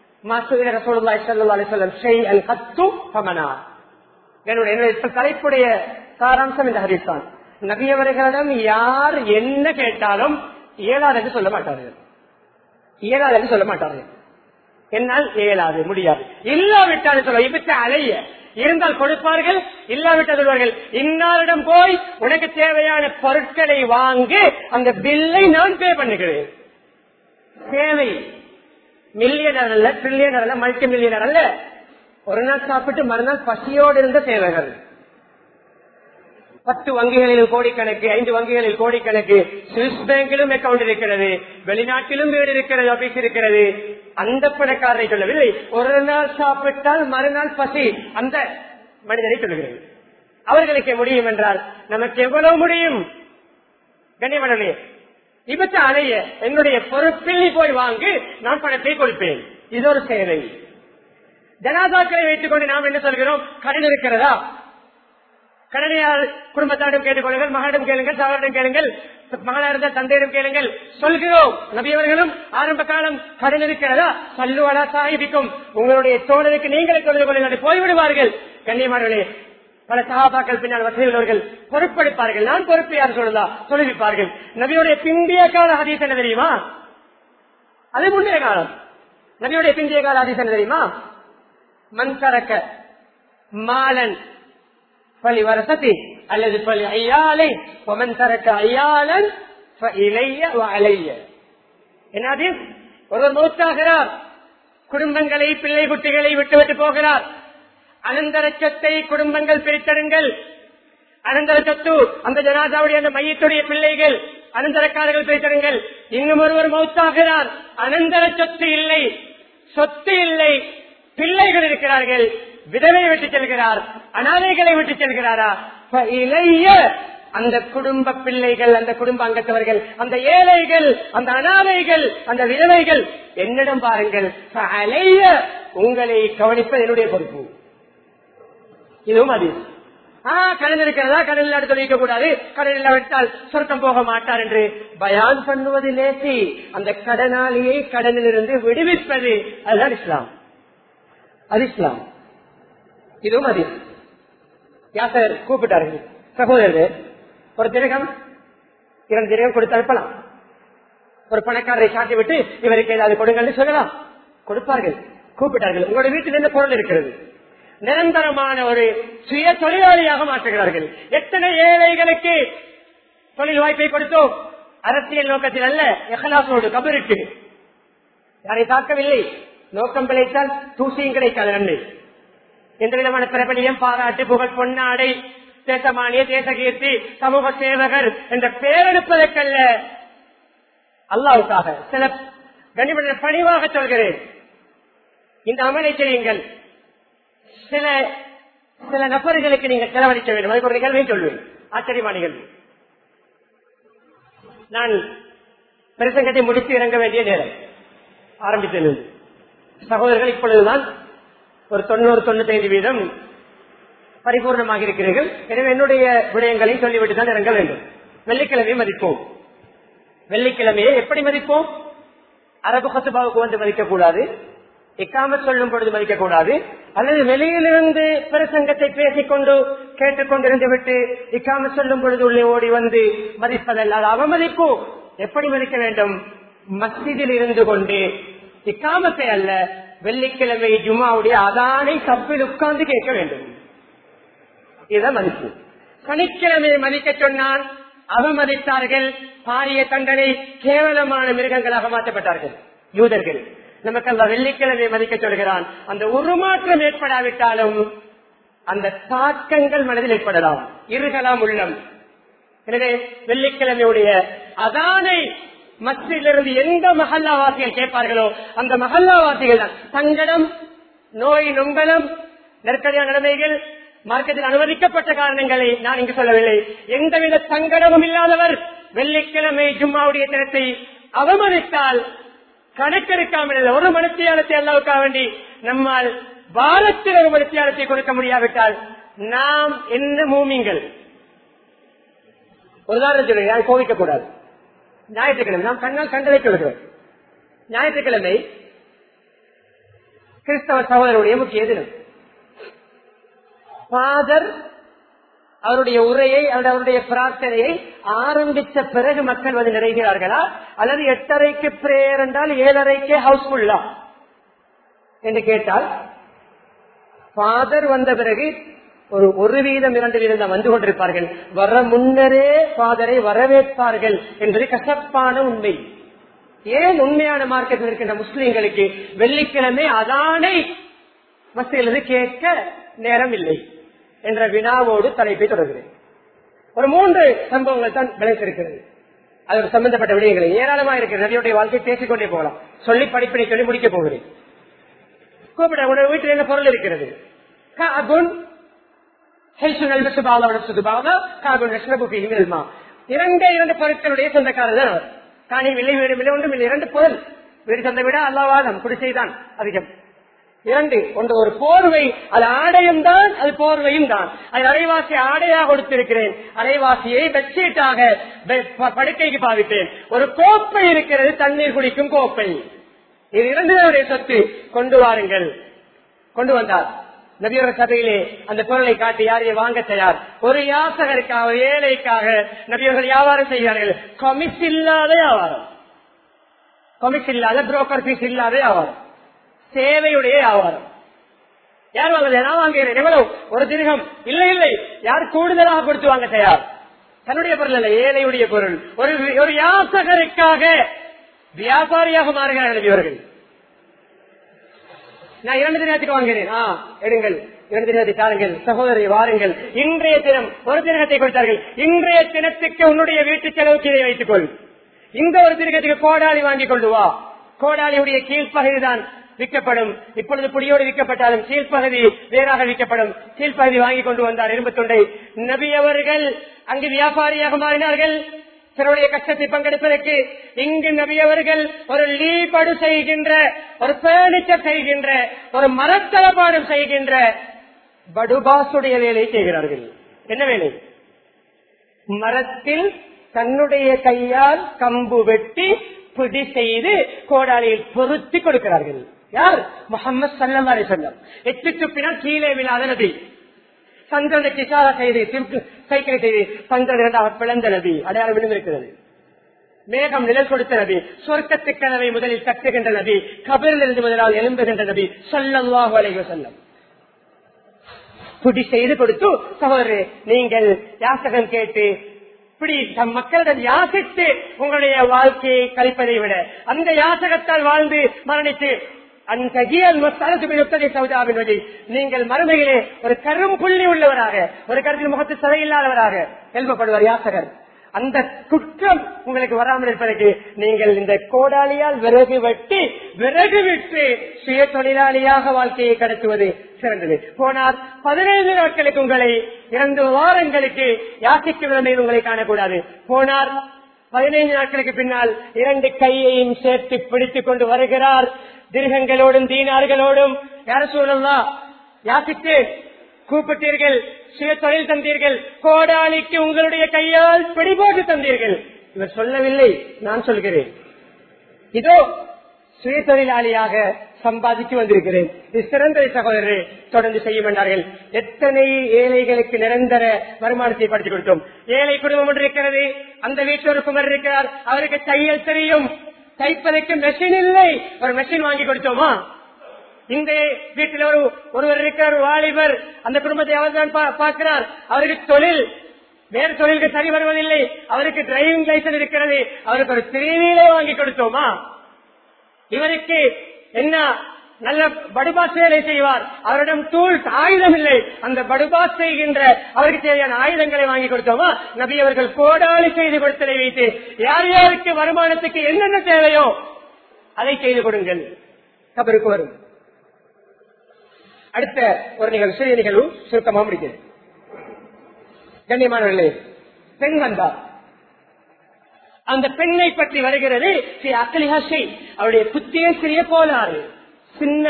தலைப்புடைய சாராம்சம் இந்த ஹதீஸ் தான். நபியவர்களிடம் யார் என்ன கேட்டாலும் இயலாது என்று சொல்ல மாட்டார்கள். இயலாது என்று சொல்ல மாட்டார்கள். என்னால் இயலாது, முடியாது. இல்லாவிட்டால் சொல்ல இப்ப அலைய இருந்தால் கொடுப்பார்கள். இல்லாவிட்டால் சொல்வார்கள், இன்னாரிடம் போய் உனக்கு தேவையான பொருட்களை வாங்கி அந்த பில்லை நான் பே பண்ணுகிறேன். தேவை மில்லியனர் அல்ல, ட்ரில்லியனர் அல்ல, மல்டி மில்லியனர் அல்ல. ஒரு நாள் சாப்பிட்டு மறுநாள் பசியோடு இருந்த தேவைகள். 10 வங்கிகளில் கோடிக்கணக்கு, 5 வங்கிகளில் கோடிக்கணக்கு, சுவிஸ் பேங்கிலும் அக்கௌண்ட் இருக்கிறது, வெளிநாட்டிலும் வீடு இருக்கிறது, ஆபீஸ் இருக்கிறது. அந்த பணக்காரரை சொல்லவில்லை. ஒரு நாள் சாப்பிட்டால் மறுநாள் பசி அந்த மனிதரை சொல்லுகிறது. அவர்களுக்கு முடியும் என்றால் நமக்கு எவ்வளவு முடியும்? கண்ணியமனே, இவற்றை அணைய என்னுடைய பொறுப்பில் போய் வாங்கி நான் பணத்தை கொடுப்பேன். இது ஒரு சேவை. ஜனாதாக்களை வைத்துக் கொண்டு நாம் என்ன சொல்கிறோம்? கடன் இருக்கிறதா? கடனையால் குடும்பத்தாரிடம் கேட்டுக்கொள்ளுங்கள், மகளிடம் கேளுங்கள், சகோதரிடம் கேளுங்கள், மகளாக இருந்தால் தந்தையிடம் கேளுங்கள் சொல்கிறோம். நபியவர்களும் ஆரம்ப காலம் கடன் இருக்கிறதா? சல்லுவலா சாஹிபிக்கும், உங்களுடைய தோழருக்கு நீங்களே தொழுது கொள்ளுங்கள் போய்விடுவார்கள். கண்ணியமானவர்களே, பல சகாபாக்கள் பின்னால் வசதி உள்ளவர்கள் பொறுப்பெடுப்பார்கள். நான் பொறுப்பு யார் சொல்லுதா சொல்லிவிப்பார்கள். நபியுடைய பிந்திய கால ஹதீஸ் என்ன தெரியுமா? அது முந்தைய காலம். நபியுடைய பிந்திய கால ஹதீஸ் என்ன தெரியுமா? மன் தரக்க மாலன் பலி வரசதி அல்லது பலி ஐயாலை, மன் தரக்க ஐயாலன் என்னது? ஒருவர் மௌத்தாகிறார், குடும்பங்களை, பிள்ளை குட்டிகளை விட்டுவிட்டு போகிறார். அனந்தர சொத்தை குடும்பங்கள் பிரித்தடுங்கள். அனந்தர சொத்து அந்த ஜனாதாவுடைய அந்த மையத்துடைய பிள்ளைகள், அனந்தரக்காரர்கள் பிரித்தடுங்கள். இன்னும் ஒருவர் மௌத்தாகிறார், அனந்தர சொத்து இல்லை, சொத்து இல்லை, பிள்ளைகள் இருக்கிறார்கள், விதவை விட்டு செல்கிறார், அனாதைகளை விட்டு செல்கிறாரா? இளைய அந்த குடும்ப பிள்ளைகள், அந்த குடும்ப அங்கத்தவர்கள், அந்த ஏழைகள், அந்த அனாதைகள், அந்த விதவைகள் என்னிடம் பாருங்கள், உங்களை கவனிப்பது என்னுடைய பொறுப்பு. இதுவும் அது கடன் இருக்கிறதா? கடன் இல்லாத வைக்க கூடாது, கடன் இல்லாவிட்டால் சொர்க்கம் போக மாட்டார் என்று பயான் பண்ணுவது லேசி. அந்த கடனாளியை கடனிலிருந்து விடுவிப்பது அதுதான் இஸ்லாம். அது இஸ்லாம். இதுவும் அது. யாசர் கூப்பிட்டார்கள், சகோதரர் ஒரு திரகம் 2 திரகம் கொடுத்து அனுப்பலாம். ஒரு பணக்காரரை காட்டி விட்டு இவருக்கு ஏதாவது கொடுங்கள் சொல்லலாம், கொடுப்பார்கள். கூப்பிட்டார்கள், உங்களுடைய வீட்டில் என்ன பொருள் இருக்கிறது? நிரந்தரமான ஒரு சுய தொழிலாளியாக மாற்றுகிறார்கள். எத்தனை ஏழைகளுக்கு தொழில் வாய்ப்பை கொடுத்தோம், அரசியல் நோக்கத்தில் அல்ல, எஹ்லாசோடு கபருக்கு. யாரை தாக்கவில்லை, நோக்கம் கிடைத்தால் தூசியும் கிடைக்காது. நன்மை எந்த விதமான பிரபலியம், பாராட்டு, புகழ், பொன்னாடை, தேசமானிய, தேசகீர்த்தி, சமூக சேவகர் என்ற பேரெடுப்பதற்கல்ல, அல்லாஹ்வுக்காக. சில கனிமன பணிவாக சொல்கிறேன், இந்த அமலை செய்யுங்கள். சில சில நபர்களுக்கு நீங்கள் செலவழிக்க வேண்டும். அதுக்கு ஒரு நிகழ்வை சொல்வேன், ஆச்சரியமான நிகழ்வு. நான் பிரசங்கத்தை முடித்து இறங்க வேண்டிய நேரம் ஆரம்பித்தது. சகோதரர்கள் இப்பொழுதுதான் ஒரு 90-95% பரிபூர்ணமாக இருக்கிறீர்கள். எனவே என்னுடைய விடயங்களை சொல்லிவிட்டு தான் இறங்க வேண்டும். வெள்ளிக்கிழமையை மதிப்போம். வெள்ளிக்கிழமையை எப்படி மதிப்போம்? அரபு ஹத்பாவுக்கு வந்து மதிக்கக்கூடாது, இக்காமத் சொல்லும் பொழுது மதிக்கக்கூடாது, அல்லது வெளியிலிருந்து பிரசங்கத்தை பேசிக்கொண்டு கேட்டுக்கொண்டிருந்து விட்டு இக்காமத் சொல்லும் பொழுது உள்ளே ஓடி வந்து மதிப்பதல்ல, அவமதிப்பு. எப்படி மதிக்க வேண்டும்? மஸ்ஜிதில் இருந்து கொண்டு இக்காமத்தை அல்ல, வெள்ளிக்கிழமை ஜுமாவுடைய அதானை தப்பில் உட்கார்ந்து கேட்க வேண்டும். இதுதான் மதிப்பு. சனிக்கிழமையை மதிக்க சொன்னால் அவமதித்தார்கள், பாரிய தண்டனை, கேவலமான மிருகங்களாக மாற்றப்பட்டார்கள் யூதர்கள். நமக்கு அந்த வெள்ளிக்கிழமையை மதிக்க சொல்கிறான். அந்த உருமாற்றம் ஏற்படாவிட்டாலும் அந்த தாக்கங்கள் மனதில் ஏற்படலாம், இருகலாம் உள்ளம். எனவே வெள்ளிக்கிழமையுடைய அதானை மஸ்ஜிதிலிருந்து எந்த மஹல்லாவாசிகள் கேட்பார்களோ அந்த மஹல்லாவாசிகள் தான் சங்கடம், நோய், நொங்கலம், நெருக்கடியான நிலைமைகள், மார்க்கத்தில் அனுமதிக்கப்பட்ட காரணங்களை நான் இங்கு சொல்லவில்லை. எந்தவித சங்கடமும் இல்லாதவர் வெள்ளிக்கிழமை ஜும்மாவுடைய தினத்தை அவமதித்தால் கணக்கெடுக்காமல் ஒரு மனுஷியாலத்தை அல்லாவுக்காக வேண்டி நம்மால் வாரத்தில் ஒரு மனுஷியாலத்தை கொடுக்க முடியாவிட்டால் நாம் என்ன மூமிங்கள்? ஒரு உதாரணத்தில் யாரும் கோவிக்க கூடாது. ஞாயிற்றுக்கிழமை நாம் கண்ணால் கண்டதை சொல்கிறோம். ஞாயிற்றுக்கிழமை கிறிஸ்தவ சகோதரருடைய முக்கிய தினம். ஃபாதர் அவருடைய உரையை, அவருடைய பிரார்த்தனையை ஆரம்பித்த பிறகு மக்கள் வந்து நிறைகிறார்களா, அல்லது 8:30க்கு பிரேயர் என்றால் 7:30க்கே ஹவுஸ்ஃபுல்லா என்று கேட்டால், ஃபாதர் வந்த பிறகு ஒரு 1%-2% வந்து கொண்டிருப்பார்கள். வர முன்னரே ஃபாதரை வரவேற்பார்கள் என்பது கசப்பான உண்மை. ஏன் உண்மையான மார்க்கத்தில் இருக்கின்ற முஸ்லிம்களுக்கு வெள்ளிக்கிழமை அதானை மஸ்ஜிதிலிருந்து கேட்க நேரம் இல்லை என்ற வினாவோடு தலைப்பை தொடர்கிறேன். ஒரு 3 சம்பவங்கள் தான் விளைத்திருக்கிறது. அதோடு சம்பந்தப்பட்ட விடயங்களை ஏராளமாக இருக்கிறது. நபியுடைய வாழ்க்கை பேசிக்கொண்டே போகலாம். சொல்லி படிப்பினை சொல்லி முடிக்க போகிறேன். கூப்பிட உணவு வீட்டில் என்ன பொருள் இருக்கிறது? இரண்டு பொருட்களுடைய சொந்தக்காரர் தான் அவர். காணி விலை, வீடு விலை, ஒன்றும் இல்லை. 2 பொருள். வீடு சொந்த விட அல்லாவாதம் குடிசைதான் அதிகம். 2, ஒன்று ஒரு போர்வை, அது ஆடையும் தான், அது போர்வையும் தான். அது அரைவாசி ஆடையாக கொடுத்திருக்கிறேன், அரைவாசியை பெட்ஷீட்டாக படுக்கைக்கு பாவித்தேன். ஒரு கோப்பை இருக்கிறது, தண்ணீர் குடிக்கும் கோப்பை. இது 2 சொத்து. கொண்டு வாருங்கள். கொண்டு வந்தார். நபியோட சபையிலே அந்த பொருளை காட்டி யாரையும் வாங்க தயார். ஒரு யாசகருக்காக, ஏழைக்காக நபியவர்கள் வியாபாரம் செய்கிறார்கள். கமிஷ் இல்லாத வியாபாரம், கமிஷ் இல்லாத, புரோக்கர் பீஸ் இல்லாத வியாபாரம், சேவையுடைய வியாபாரம். யார் வாங்க? நான் வாங்குகிறேன். எவ்வளவு? 1 திரகம். இல்லை இல்லை, யார் கூடுதலாக கொடுத்து வாங்க தயார்? தன்னுடைய பொருள் அல்ல, ஏழையுடைய பொருள். ஒரு யாசகருக்காக வியாபாரியாக மாறுகிறார்கள் இவர்கள். நான் 2 தினத்துக்கு வாங்குகிறேன். எடுங்கள், 2 தினத்தை தாருங்கள். சகோதரி வாருங்கள். இன்றைய தினம் 1 தினத்தை கொடுத்தார்கள். இன்றைய தினத்துக்கு உன்னுடைய வீட்டு செலவுக்கு இதை வைத்துக் கொள். இந்த 1 தினத்துக்கு கோடாலி வாங்கிக் கொண்டு வா. கோடாலியுடைய கீழ்ப்பகுதி தான் விற்கப்படும். இப்பொழுது புடியோடு விற்கப்பட்டாலும் கீழ்ப்பகுதி வேறாக விற்கப்படும். கீழ்ப்பகுதி வாங்கி கொண்டு வந்தார், இரும்பு துண்டை. நபி அவர்கள் அங்கு வியாபாரியாக மாறினார்கள் தன்னுடைய கஷ்டத்தை பங்கெடுப்பதற்கு. இங்கு நபி அவர்கள் ஒரு லீபடு செய்கின்ற, ஒரு பேணிச்சர் செய்கின்ற, ஒரு மரத்தளபாடம் செய்கின்ற படுபாசுடைய வேலை செய்கிறார்கள். என்ன வேலை? மரத்தில் தன்னுடைய கையால் கம்பு வெட்டி பிடி செய்து கோடாலியில் பொருத்தி கொடுக்கிறார்கள். யார்? முஹம்மது ஸல்லல்லாஹு அலைஹி வஸல்லம். எட்டு துப்பினால் கீழே விழாத நபி. சந்திரனுக்கு இஷாரா செய்து சைக்கிளை செய்து சந்திரன் அவர் பிளந்த நபி, அடையாளம் விழுந்திருக்கிறது. மேகம் நிழல் கொடுத்த நபி, சொர்க்கத்து கனவை முதலில் தட்டுகின்ற நபி, கபரில் இருந்து முதலால் எழும்புகின்ற நபி ஸல்லல்லாஹு அலைஹி வஸல்லம். புடி செய்து கொடுத்து, சகோதரரே நீங்கள் யாசகம் கேட்டு இப்படி மக்களிடம் யாசித்து உங்களுடைய வாழ்க்கையை கழிப்பதை விட அந்த யாசகத்தால் வாழ்ந்து மரணித்து நீங்கள் மறுமையிலே ஒரு கரும் புள்ளி உள்ளவராக, ஒரு கருத்தில் முகத்து சதை இல்லாதவராக எழுப்பப்படுவார் யாசகர். அந்த குற்றம் உங்களுக்கு வராமல் இருப்பதற்கு நீங்கள் இந்த கோடாலியால் விறகு வெட்டி விறகு விட்டு சுய தொழிலாளியாக வாழ்க்கையை கடத்துவது சிறந்தது. போனார் 15 நாட்களுக்கு உங்களை 2 வாரங்களுக்கு யாசிக்கும் நிலைமையில் உங்களை காணக்கூடாது. போனார் 15 நாட்களுக்கு பின்னால் 2 கையையும் சேர்த்து பிடித்துக் கொண்டு வருகிறார். திருகங்களோடும் தீனார்களோடும், யார சொல்லலாம், யாசித்து கூப்பிட்டீர்கள், சுய தொழில் தந்தீர்கள், கோடாலிக்கு உங்களுடைய கையால் பிடிபோட்டு தந்தீர்கள். இவர் சொல்லவில்லை, நான் சொல்கிறேன். இதோ சுய தொழிலாளியாக சம்பாதித்து வந்திருக்கிறேன். இது சிறந்த சகோதரரை தொடர்ந்து செய்யும் என்றார்கள். எத்தனை ஏழைகளுக்கு நிரந்தர வருமானத்தை படுத்திக் கொடுத்தோம். ஏழை குடும்பம் ஒன்று இருக்கிறது, அந்த வீட்டில் ஒரு குமர் இருக்கிறார், அவருக்கு தையல் தெரியும், தைப்பதற்கு மெஷின் இல்லை, ஒரு மெஷின் வாங்கி கொடுத்தோமா? இந்த வீட்டில் ஒருவர் இருக்கிறார், வாலிபர், அந்த குடும்பத்தை அவர் தான் பார்க்கிறார், அவருக்கு தொழில் வேறு தொழிலுக்கு சரி வருவதில்லை, அவருக்கு டிரைவிங் லைசன்ஸ் இருக்கிறது, அவருக்கு ஒரு 3 வீலர் வாங்கி கொடுத்தோமா? இவருக்கு என்ன நல்ல படுபாஸ் வேலை செய்வார், அவரிடம் டூல்ஸ் ஆயுதம் இல்லை, அந்த படுபாஸ் செய்கின்ற அவருக்கு தேவையான ஆயுதங்களை வாங்கி கொடுத்தோமா? நபி அவர்கள் கோடாலி செய்து கொடுத்ததை வைத்து யார் யாருக்கு வருமானத்துக்கு என்னென்ன தேவையோ அதை செய்து கொடுங்கள், கபருக்கு வரும். அடுத்த ஒரு நிகழ்வு, சிறிய நிகழ்வு சுருக்கமாக முடிக்கிறது. கண்ணியமானவர்களே, பெண் வந்தார். அந்த பெண்ணை பற்றி வருகிறது அவருடைய புத்தியே சிறிய போலாறு, சின்ன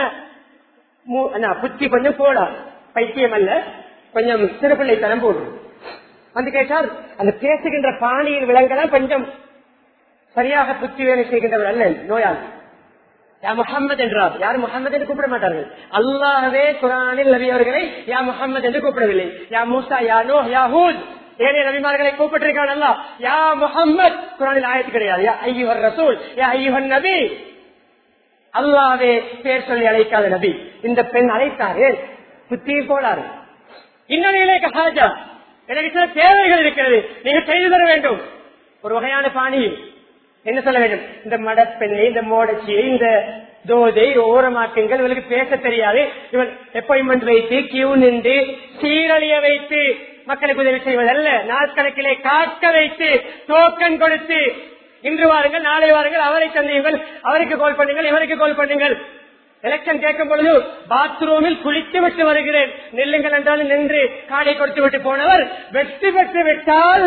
புத்தி கொஞ்சம் போலாறு, பைத்தியம் அல்ல, கொஞ்சம் சிறுபிள்ளைத்தனம் போடு. வந்து கேட்டார், அந்த பேசுகின்ற பாணியில் விலங்கெல்லாம் கொஞ்சம் சரியாக புத்தி வேலை செய்கின்றவர் அல்ல, நோயாளி. யா முஹம்மது என்றார். யார் முஹம்மது என்று கூப்பிட மாட்டார்கள். அல்லாஹ்வே குர்ஆனில் நபி அவர்களை யா முஹம்மது என்று கூப்பிடவில்லை. யா மூசா, யா நூஹ், யா ஹூத் ஏனைய நபிமார்களை கூப்பிட்டிருக்கான் அல்லாஹ். யா முஹம்மது குர்ஆனில் ஆயத்து கிடையாது. யா அய்யுஹர் ரசூல், யா அய்யுஹன் நபி. அல்லாஹ்வே பேர் சொல்லி அழைக்காத நபி. இந்த பெண் அழைத்தாரு, புத்தி போடாரு. இன்னொரு ஹாஜா, எனக்கு சில தேவைகள் இருக்கிறது, நீங்க செய்து தர வேண்டும். ஒரு வகையான பாணி என்ன சொல்ல வேண்டும்? இந்த மடப்பெண்ணை, இந்த மோடச்சியை, இந்த தோதை ஓரமாக்குங்கள், இவளுக்கு பேச தெரியாது, இவள் அப்பாயின்மெண்ட் வைத்து கியூ நின்று சீரழிய வைத்து மக்களுக்கு உதவி செய்வதல்ல, நாட்கணக்கிலே காக்க வைத்து டோக்கன் கொடுத்து இன்று வாருங்கள், நாளை வாருங்கள், அவரை சந்தியுங்கள், அவருக்கு கால் பண்ணுங்கள், இவருக்கு கால் பண்ணுங்கள். எலெக்ஷன் கேட்கும் பொழுது பாத்ரூமில் குளித்து விட்டு வருகிறேன், நெல்லுங்கள் என்றாலும் நின்று காலை கொடுத்து விட்டு போனவர் வெற்றி பெற்று விட்டால்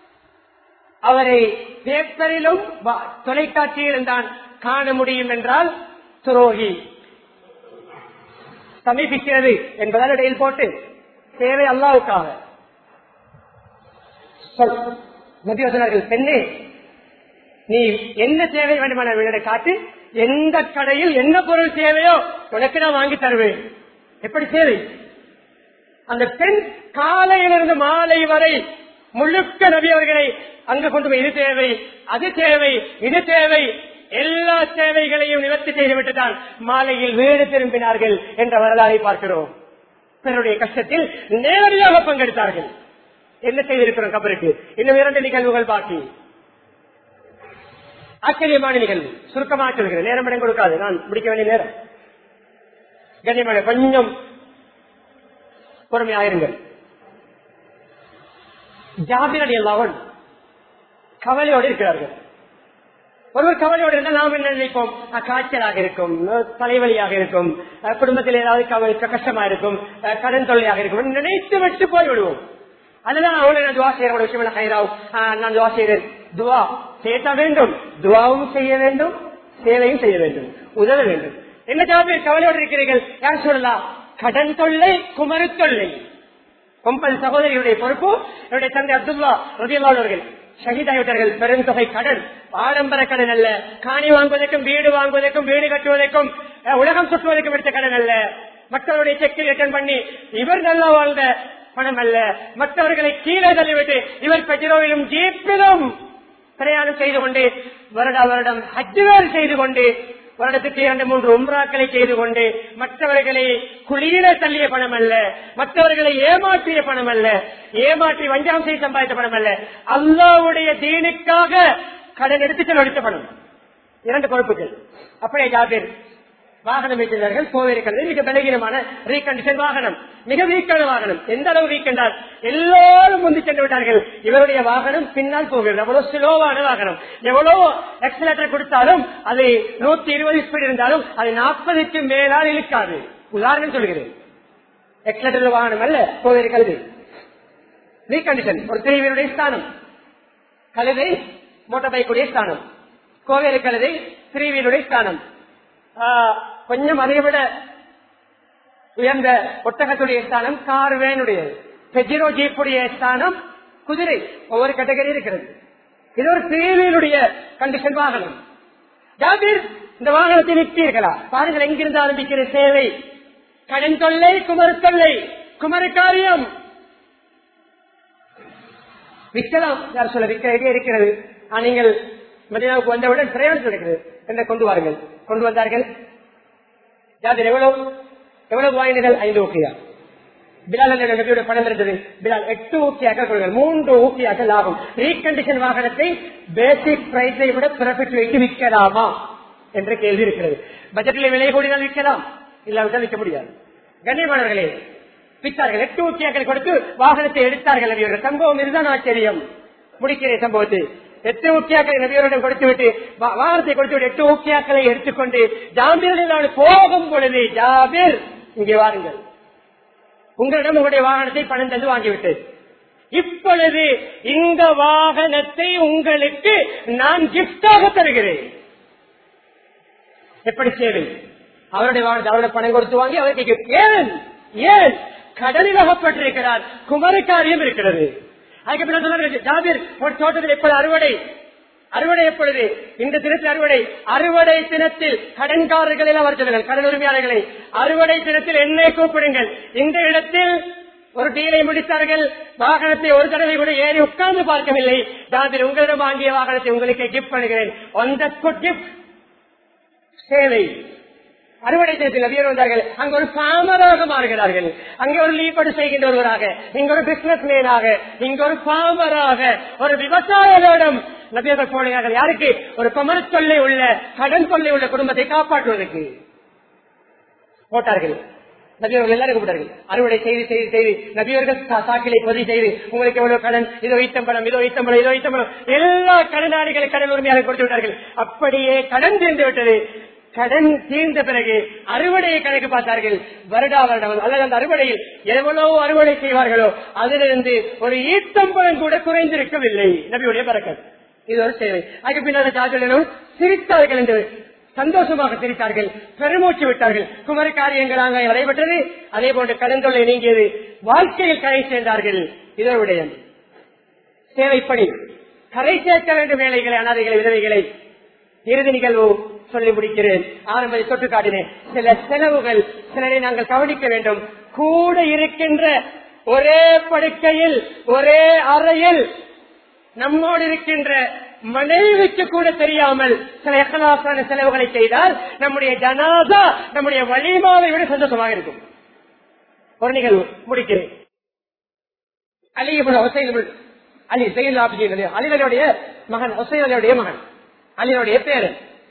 அவரை பேப்பரிலும் தொலைக்காட்சியிலும் தான் காண முடியும் என்றால் துரோகி. சமீபிக்கிறது என்பதால் இடையில் போட்டு தேவை அல்லாஹ்வுக்காக சொன்னார்கள், பெண்ணே நீ என்ன தேவை வேண்டுமான வீட காட்டு, எந்த கடையில் என்ன பொருள் தேவையோ உனக்கு நான் வாங்கி தருவேன். எப்படி தேவை? அந்த பெண் காலையிலிருந்து மாலை வரை முழுக்க நபி அவர்களை அங்கு கொண்டு போய் இது தேவை, அது தேவை, இது தேவை, எல்லா தேவைகளையும் நிவர்த்தி செய்துவிட்டுதான் மாலையில் வீடு திரும்பினார்கள் என்ற வரலாறை பார்க்கிறோம். பிறருடைய கஷ்டத்தில் நேரடியாக பங்கெடுத்தார்கள். என்ன செய்திருக்கிறோம் கபருக்கு? இன்னும் 2 நிகழ்வுகள் பாக்கி. ஆச்சரியமான நிகழ்வு, சுருக்கமாக சொல்கிறேன், நேரம் இடம் கொடுக்காது, நான் முடிக்க வேண்டிய நேரம். கண்ணியமான கொஞ்சம் பொறுமையாயிருங்கள். ஜாபிர் ரலியல்லாஹு அன்ஹு கவலையோடு இருக்கிறார்கள். ஒருவர் கவலையோடு இருந்தால் நாம் என்ன நினைப்போம்? காய்ச்சலாக இருக்கும், தலைவலியாக இருக்கும், குடும்பத்தில் ஏதாவது கஷ்டமா இருக்கும், கடன் தொல்லையாக இருக்கும், நினைத்து விட்டு போய்விடுவோம். அதுதான் அவளை நான் துவா செய்யற விஷயம் ஹைராவ், நான் துவா செய்கிறேன். துவா செய்ய வேண்டும், துவாவும் செய்ய வேண்டும், சேவையும் செய்ய வேண்டும், உதவ வேண்டும். என்ன ஜாபிர் கவலையோடு இருக்கிறீர்கள்? யார் சொல்லலாம்? கடன் தொல்லை, குமரு தொல்லை. 9 சகோதரியுடைய பொறுப்பு. என்னுடைய தந்தை அப்துல்லா ரலியல்லாஹு அவர்கள் ஷஹீதாகிவிட்டார்கள். பெருந்தொகை கடன், ஆடம்பர கடன் அல்ல, காணி வாங்குவதற்கும் வீடு வாங்குவதற்கும் வீடு கட்டுவதற்கும் உலகம் சுற்றுவதற்கும் எடுத்த கடன் அல்ல, மற்றவருடைய செக்கில் ரிட்டர்ன் பண்ணி இவர் நல்லா வாழ்ந்த பணம் அல்ல, மற்றவர்களை கீழே தள்ளிவிட்டு இவர் பெட்ரோலிலும் ஜீப்பிலும் பிரயாணம் செய்து கொண்டு வருடம் ஹஜ் வேறு செய்து கொண்டு வருடத்துக்கு 2-3 உம்ராக்களை செய்து கொண்டு மற்றவர்களை குளிர தள்ளிய பணம் அல்ல, மற்றவர்களை ஏமாற்றிய பணம் அல்ல, ஏமாற்றி வஞ்சகம் செய்து சம்பாதித்த பணம் அல்ல, அல்லாஹ்வுடைய தீனுக்காக கடன் எடுத்து செலவழித்த பணம். 2 பொறுப்புகள். அப்படியே ஜாபிர் வாகனம் வைத்திருந்தார்கள். கோவிலுக்கிறது மிக பலகீனமான ரீகண்டிஷன் வாகனம், மிக வீக்கான வாகனம். எந்த அளவு வீக் என்றால் எல்லோரும் முந்தி சென்று விட்டார்கள். இவருடைய வாகனம் பின்னால் போகிறது. அவ்வளவு ஸ்லோவான வாகனம். எவ்வளவு எக்ஸலேட்டர் கொடுத்தாலும் அது 120 ஸ்பீட் இருந்தாலும் அது 40க்கு மேலால் இழுக்காது. உதாரணம் சொல்கிறேன். எக்ஸலேட்டர் வாகனம் அல்ல கோவில் கழுதை. ரீகண்டிஷன் ஒரு திரைவீருடைய ஸ்தானம், கழுதை மோட்டார் பைக்குடைய ஸ்தானம், கோவில் கழுதை திரைவீருடைய ஸ்தானம். கொஞ்சம் அதை விட உயர்ந்த ஒட்டகத்துடைய ஸ்தானம் கார் வேனுடைய, பெஜிரோ ஜீப்புடைய ஸ்தானம் குதிரை. ஒவ்வொரு கேட்டகரி இருக்கிறது. இது ஒரு திரைவீருடைய கண்டிஷன் வாகனம். ஜாபீர் இந்த வாகனத்தை விற்றீர்களா? பாருங்கள், எங்கிருந்து ஆரம்பிக்கிற சேவை. கடன் தொல்லை, குமர தொல்லை, குமர காரியம் விற்கலாம். யார் சொல்ல விற்க இருக்கிறது. நீங்கள் மதினாவுக்கு வந்தவுடன் பிரயாணம் இருக்கிறது என்ன கொண்டு வாருங்கள். கொண்டு வந்தார்கள். ஜாபீர் எவ்வளவு வாங்கினீர்கள்? 5 ஊக்கியா. பிலால் பணம் இருந்தது. பிலால் 8 ஊக்கியாக கொள்ளுங்கள். 3 ஊக்கியாக லாபம். ரீகண்டிஷன் வாகனத்தை பேசிக் பிரைஸை விட ப்ராஃபிட் வைத்து விற்கலாமா என்ற கேள்வி இருக்கிறது. பட்ஜெட்டில் விலை கூடினால் விற்கலாம், இல்லாவிட்டால் விற்க முடியாது. கண்ணியமானவர்களே, விற்றார்கள். 8 ஊக்கியாக்கள் கொடுத்து வாகனத்தை எடுத்தார்கள். நபியோட சம்பவம் இதுதான் ஆச்சரியம். முடிக்கிற சம்பவத்தை 8 ஊக்கியாக்களை நபியோரிடம் கொடுத்துவிட்டு வாகனத்தை கொடுத்துவிட்டு 8 ஊக்கியாக்களை எடுத்துக்கொண்டு ஜாபீர் போகும் பொழுது, ஜாபீர் இங்கே வாருங்கள், உங்களிடம் உங்களுடைய வாகனத்தை பணம் தந்து வாங்கிவிட்டு இப்பொழுது இந்த வாகனத்தை உங்களுக்கு நான் கிஃப்டாக தருகிறேன். எப்படி சேவை? அவருடைய வாகனத்தை அவருடைய பணம் கொடுத்து வாங்கி அவருக்கு ஏன் ஏன் கடலில் அகப்பட்டிருக்கிறார். குமர காரியம் இருக்கிறது. அதுக்கு ஜாபீர் தோட்டத்தில் எப்போது அறுவடை எப்பொழுது? இந்த தினத்தில் அறுவடை தினத்தில் கடன்காரர்களை அவர் சொல்லுங்கள், கடன் உரிமையாளர்களை அறுவடை தினத்தில் என்னை கூப்பிடுங்கள். இந்த இடத்தில் ஒரு டீலை முடித்தார்கள். வாகனத்தை ஒரு தடவை கூட ஏறி உட்கார்ந்து பார்க்கவில்லை. ஜாபீர் உங்களிடம் வாங்கிய வாகனத்தை உங்களுக்கு கிஃப்ட் பண்ணுகிறேன். ஆன் தி ஸ்பாட் கிஃப்ட் சேவை. அறுவடை தினத்தில் நபியர் வந்தார்கள். அங்க ஒரு ஃபார்மராக மாறுகிறார்கள். அங்கே ஒரு லீப்படு செய்கின்ற ஒருவராக, இங்க ஒரு பிசினஸ் மேனாக, இங்க ஒரு ஃபார்மராக, ஒரு விவசாயிகளிடம் நபியர்கள் போனார்கள். யாருக்கு? ஒரு குமர தொல்லை உள்ள, கடன் தொல்லை உள்ள குடும்பத்தை காப்பாற்றுவதற்கு போட்டார்கள். நபியர்கள் எல்லாரும் கூப்பிட்டார்கள். அறுவடை செய்து நபியர்கள் சாக்கிலை பதிவு செய்து உங்களுக்கு எவ்வளவு கடன், இதோ ஈத்தம்பழம், இதோ ஈத்தம்பழம், இதோ ஈத்தம்பழம், எல்லா கடனாளிகளை கடன் உரிமையாக கொடுத்து விட்டார்கள். அப்படியே கடன் தீர்ந்து விட்டது. கடன் தீர்ந்த பிறகு அறுவடையை கணக்கு பார்த்தார்கள். வருடம் அல்லது அந்த அறுவடையில் எவ்வளவு அறுவடை செய்வார்களோ அதிலிருந்து ஒரு ஈத்தம்பழம் கூட குறைந்திருக்கவில்லை. நபியுடைய பரக்கத். இது ஒரு சேவை. அதுக்கு பின்னர் சிரித்தார்கள் என்று சந்தோஷமாக சிரித்தார்கள், பெருமூச்சு விட்டார்கள். குமர காரியங்களாக நடைபெற்றது. அதே போன்று கடன் தொல்லை நீங்கியது. வாழ்க்கையில் கரை சேர்ந்தார்கள். இதனுடைய சேவைப்படி கரை சேர்க்க வேண்டும் வேலைகளை, அனாதைகளை, விதவைகளை. இறுதி நிகழ்வு சொல்லி முடிக்கிறேன். ஆரம்பத்தில் தொட்டு காட்டினேன். சில செலவுகள் சிலரை நாங்கள் கவனிக்க வேண்டும். கூட இருக்கின்ற ஒரே படுக்கையில் ஒரே அறையில் நம்மோடு இருக்கின்ற மனைவிக்கு கூட தெரியாமல் சில எக்கலாசான செலவுகளை செய்தால் நம்முடைய ஜனாதா நம்முடைய வலிமாவை விட சந்தோஷமாக இருக்கும். ஒரு நிகழ்வு முடிக்கிறேன். அலிகளுடைய மகன் ஹுசைன் அலியுடைய மகன், அலியுடைய பேரன்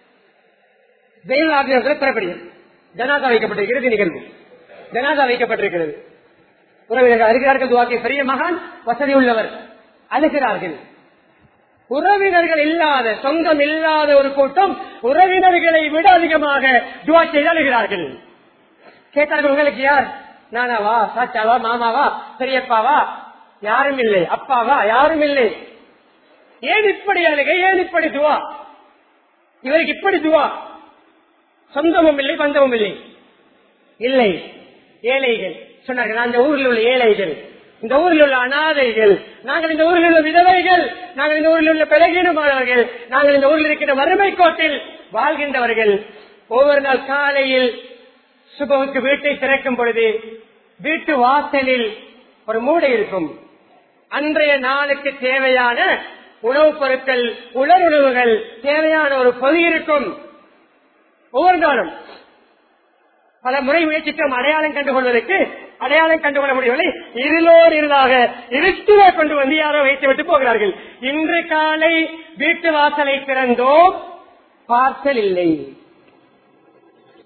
பிறப்படியும் ஜனாதா வைக்கப்பட்டிருக்கிறது. நிகழ்வு ஜனாதா வைக்கப்பட்டிருக்கிறது. உறவினர்கள் அழுகிறார்கள். துவாக்கி பெரிய மகான், வசதி உள்ளவர், அழுகிறார்கள். உறவினர்கள் இல்லாத, சொந்தம் இல்லாத ஒரு கூட்டம் உறவினர்களை விட அதிகமாக துவா செய்து அழுகிறார்கள். கேட்டார்கள், உங்களுக்கு யார்? நானாவா, சாச்சாவா, மாமாவா, பெரியப்பாவா? யாரும் இல்லை. அப்பாவா? யாரும் இல்லை. ஏன் இப்படி அழுகை? ஏன் இப்படி துவா? இவருக்கு இப்படி துவா? சொந்தமும் இல்லை, பந்தமும் இல்லை. இல்லை, ஏழைகள் சொன்னார்கள். அந்த ஊரில் உள்ள ஏழைகள், இந்த ஊரில் உள்ள அனாதைகள், நாங்கள் இந்த ஊரில் உள்ள விதவைகள், நாங்கள் இந்த ஊரில் உள்ள பலகீனமானவர்கள், நாங்கள் இந்த ஊரில் இருக்கின்ற வறுமை கோட்டில் வாழ்கின்றவர்கள். ஒவ்வொரு நாள் காலையில் சுபவுக்கு வீட்டை திறக்கும் பொழுது வீட்டு வாசலில் ஒரு மூடை இருக்கும். அன்றைய நாளுக்கு தேவையான உணவுப் பொருட்கள், உலருணவுகள், தேவையான ஒரு பொதி இருக்கும். ஒவ்வொரு நாளும் பல முறை முயற்சிக்கும் அடையாளம் கண்டுகொள்வதற்கு, அடையாளம் கண்டுகொள்ள முடியவில்லை. இருளோர் இருளாக இருட்டிலே கொண்டு வந்து யாரோ வைத்து விட்டு போகிறார்கள். இன்று காலை வீட்டு வாசலை திறந்தோம், பார்சல் இல்லை.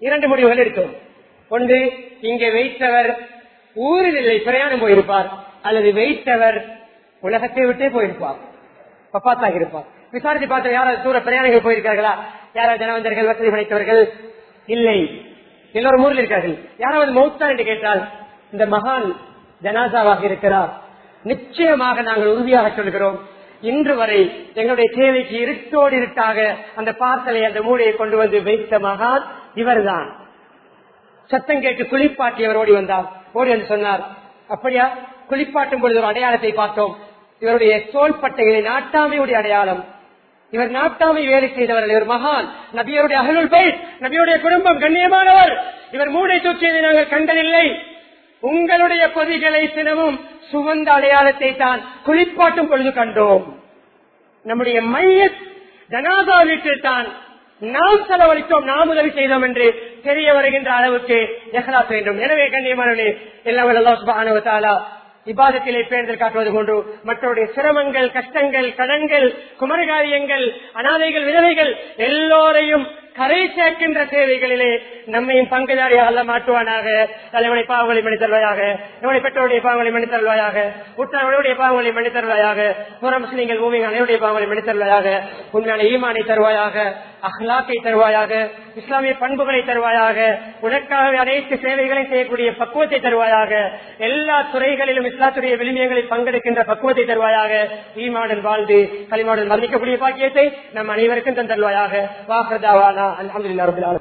2 முடிவுகள் இருக்கும். ஒன்று, இங்கே வைத்தவர் ஊரில் இல்லை, பிரயாணம் போயிருப்பார், அல்லது வைத்தவர் உலகத்தை விட்டே போயிருப்பார், பப்பாத்தாக இருப்பார். விசாரித்து பார்த்த யாராவது தூர பிரயாணங்கள் போயிருக்கார்களா? யாராவது ஜனவந்தர்கள், வசதி படைத்தவர்கள்? இல்லை, எல்லோரும் ஊரில் இருக்கார்கள். யாராவது மௌத்தா என்று கேட்டால் இந்த மகான் ஜனாசாவாக இருக்கிறார். நிச்சயமாக நாங்கள் உறுதியாக சொல்கிறோம், இன்று வரை எங்களுடைய தேவைக்கு இருட்டோடு இருட்டாக அந்த பார்சலை, அந்த மூடையை கொண்டு வந்து வைத்த மகான் இவர்தான். சத்தம் கேட்டு குளிப்பாட்டியவர் ஓடி வந்தார். ஓடி வந்து சொன்னார், அப்படியா? குளிப்பாட்டும் பொழுது ஒரு அடையாளத்தை பார்த்தோம். இவருடைய தோள்பட்டைகளை நாட்டாமையுடைய அடையாளம். இவர் நாட்டாமை வேலை செய்தவர்கள். இவர் மகான், நபியருடைய அஹ்லுல் பைத், நபியுடைய குடும்பம், கண்ணியமானவர். இவர் மூடை தூக்கியதை நாங்கள் கண்டதில்லை. உங்களுடைய பொதிகளை தினமும் சுகந்த அடையாளத்தை தான் குளிப்பாட்டும் பொழுது கண்டோம். நம்முடைய மையத் ஜனாதா வீட்டில் தான் நாம் செலவழித்தோம், நாம் உதவி செய்தோம் என்று தெரிய வருகின்ற அளவுக்கு இஹ்லாஸ் வேண்டும். எனவே கண்ணியமானவர்களே, எல்லாம் அல்லாஹ் சுப்ஹானஹு வ தஆலா இபாதத்திலே பேர்தல் காட்டுவது கொண்டு மற்றவருடைய சிரமங்கள், கஷ்டங்கள், கடன்கள், குமரகாரியங்கள், அனாதைகள், விதவைகள் எல்லோரையும் கரை சேர்க்கின்ற சேவைகளிலே நம்மையும் பங்குதாரியாக அல்ல மாற்றுவானாக. தலைவனை பாவங்களை மன்னித்தருவாயாக, நம்முடைய பெற்றோருடைய பாவங்களை மன்னித்தருவாயாக, உற்றவர்களுடைய பாவங்களை மன்னித்தருவாயாக, புற முஸ்லிம்கள் பூமி அனைவருடைய பாவங்களை மன்னித்தருவாயாக. உண்மையான ஈமானை தருவாயாக, அஹ்லாக்கை தருவாயாக, இஸ்லாமிய பண்புகளை தருவாயாக, உனக்காக அனைத்து சேவைகளை செய்யக்கூடிய பக்குவத்தை தருவாயாக. எல்லா துறைகளிலும் இஸ்லாத்துடைய விளிமியங்களில் பங்கெடுக்கின்ற பக்குவத்தை தருவாயாக. ஈமானுடன் வாழ்ந்து களிமாவுடன் மரணிக்கக்கூடிய பாக்கியத்தை நம் அனைவருக்கும் தந்தருவாயாக. வாஹ்ரதாவானா அல்ஹம்துலில்லாஹி ரப்பில் ஆலமீன்.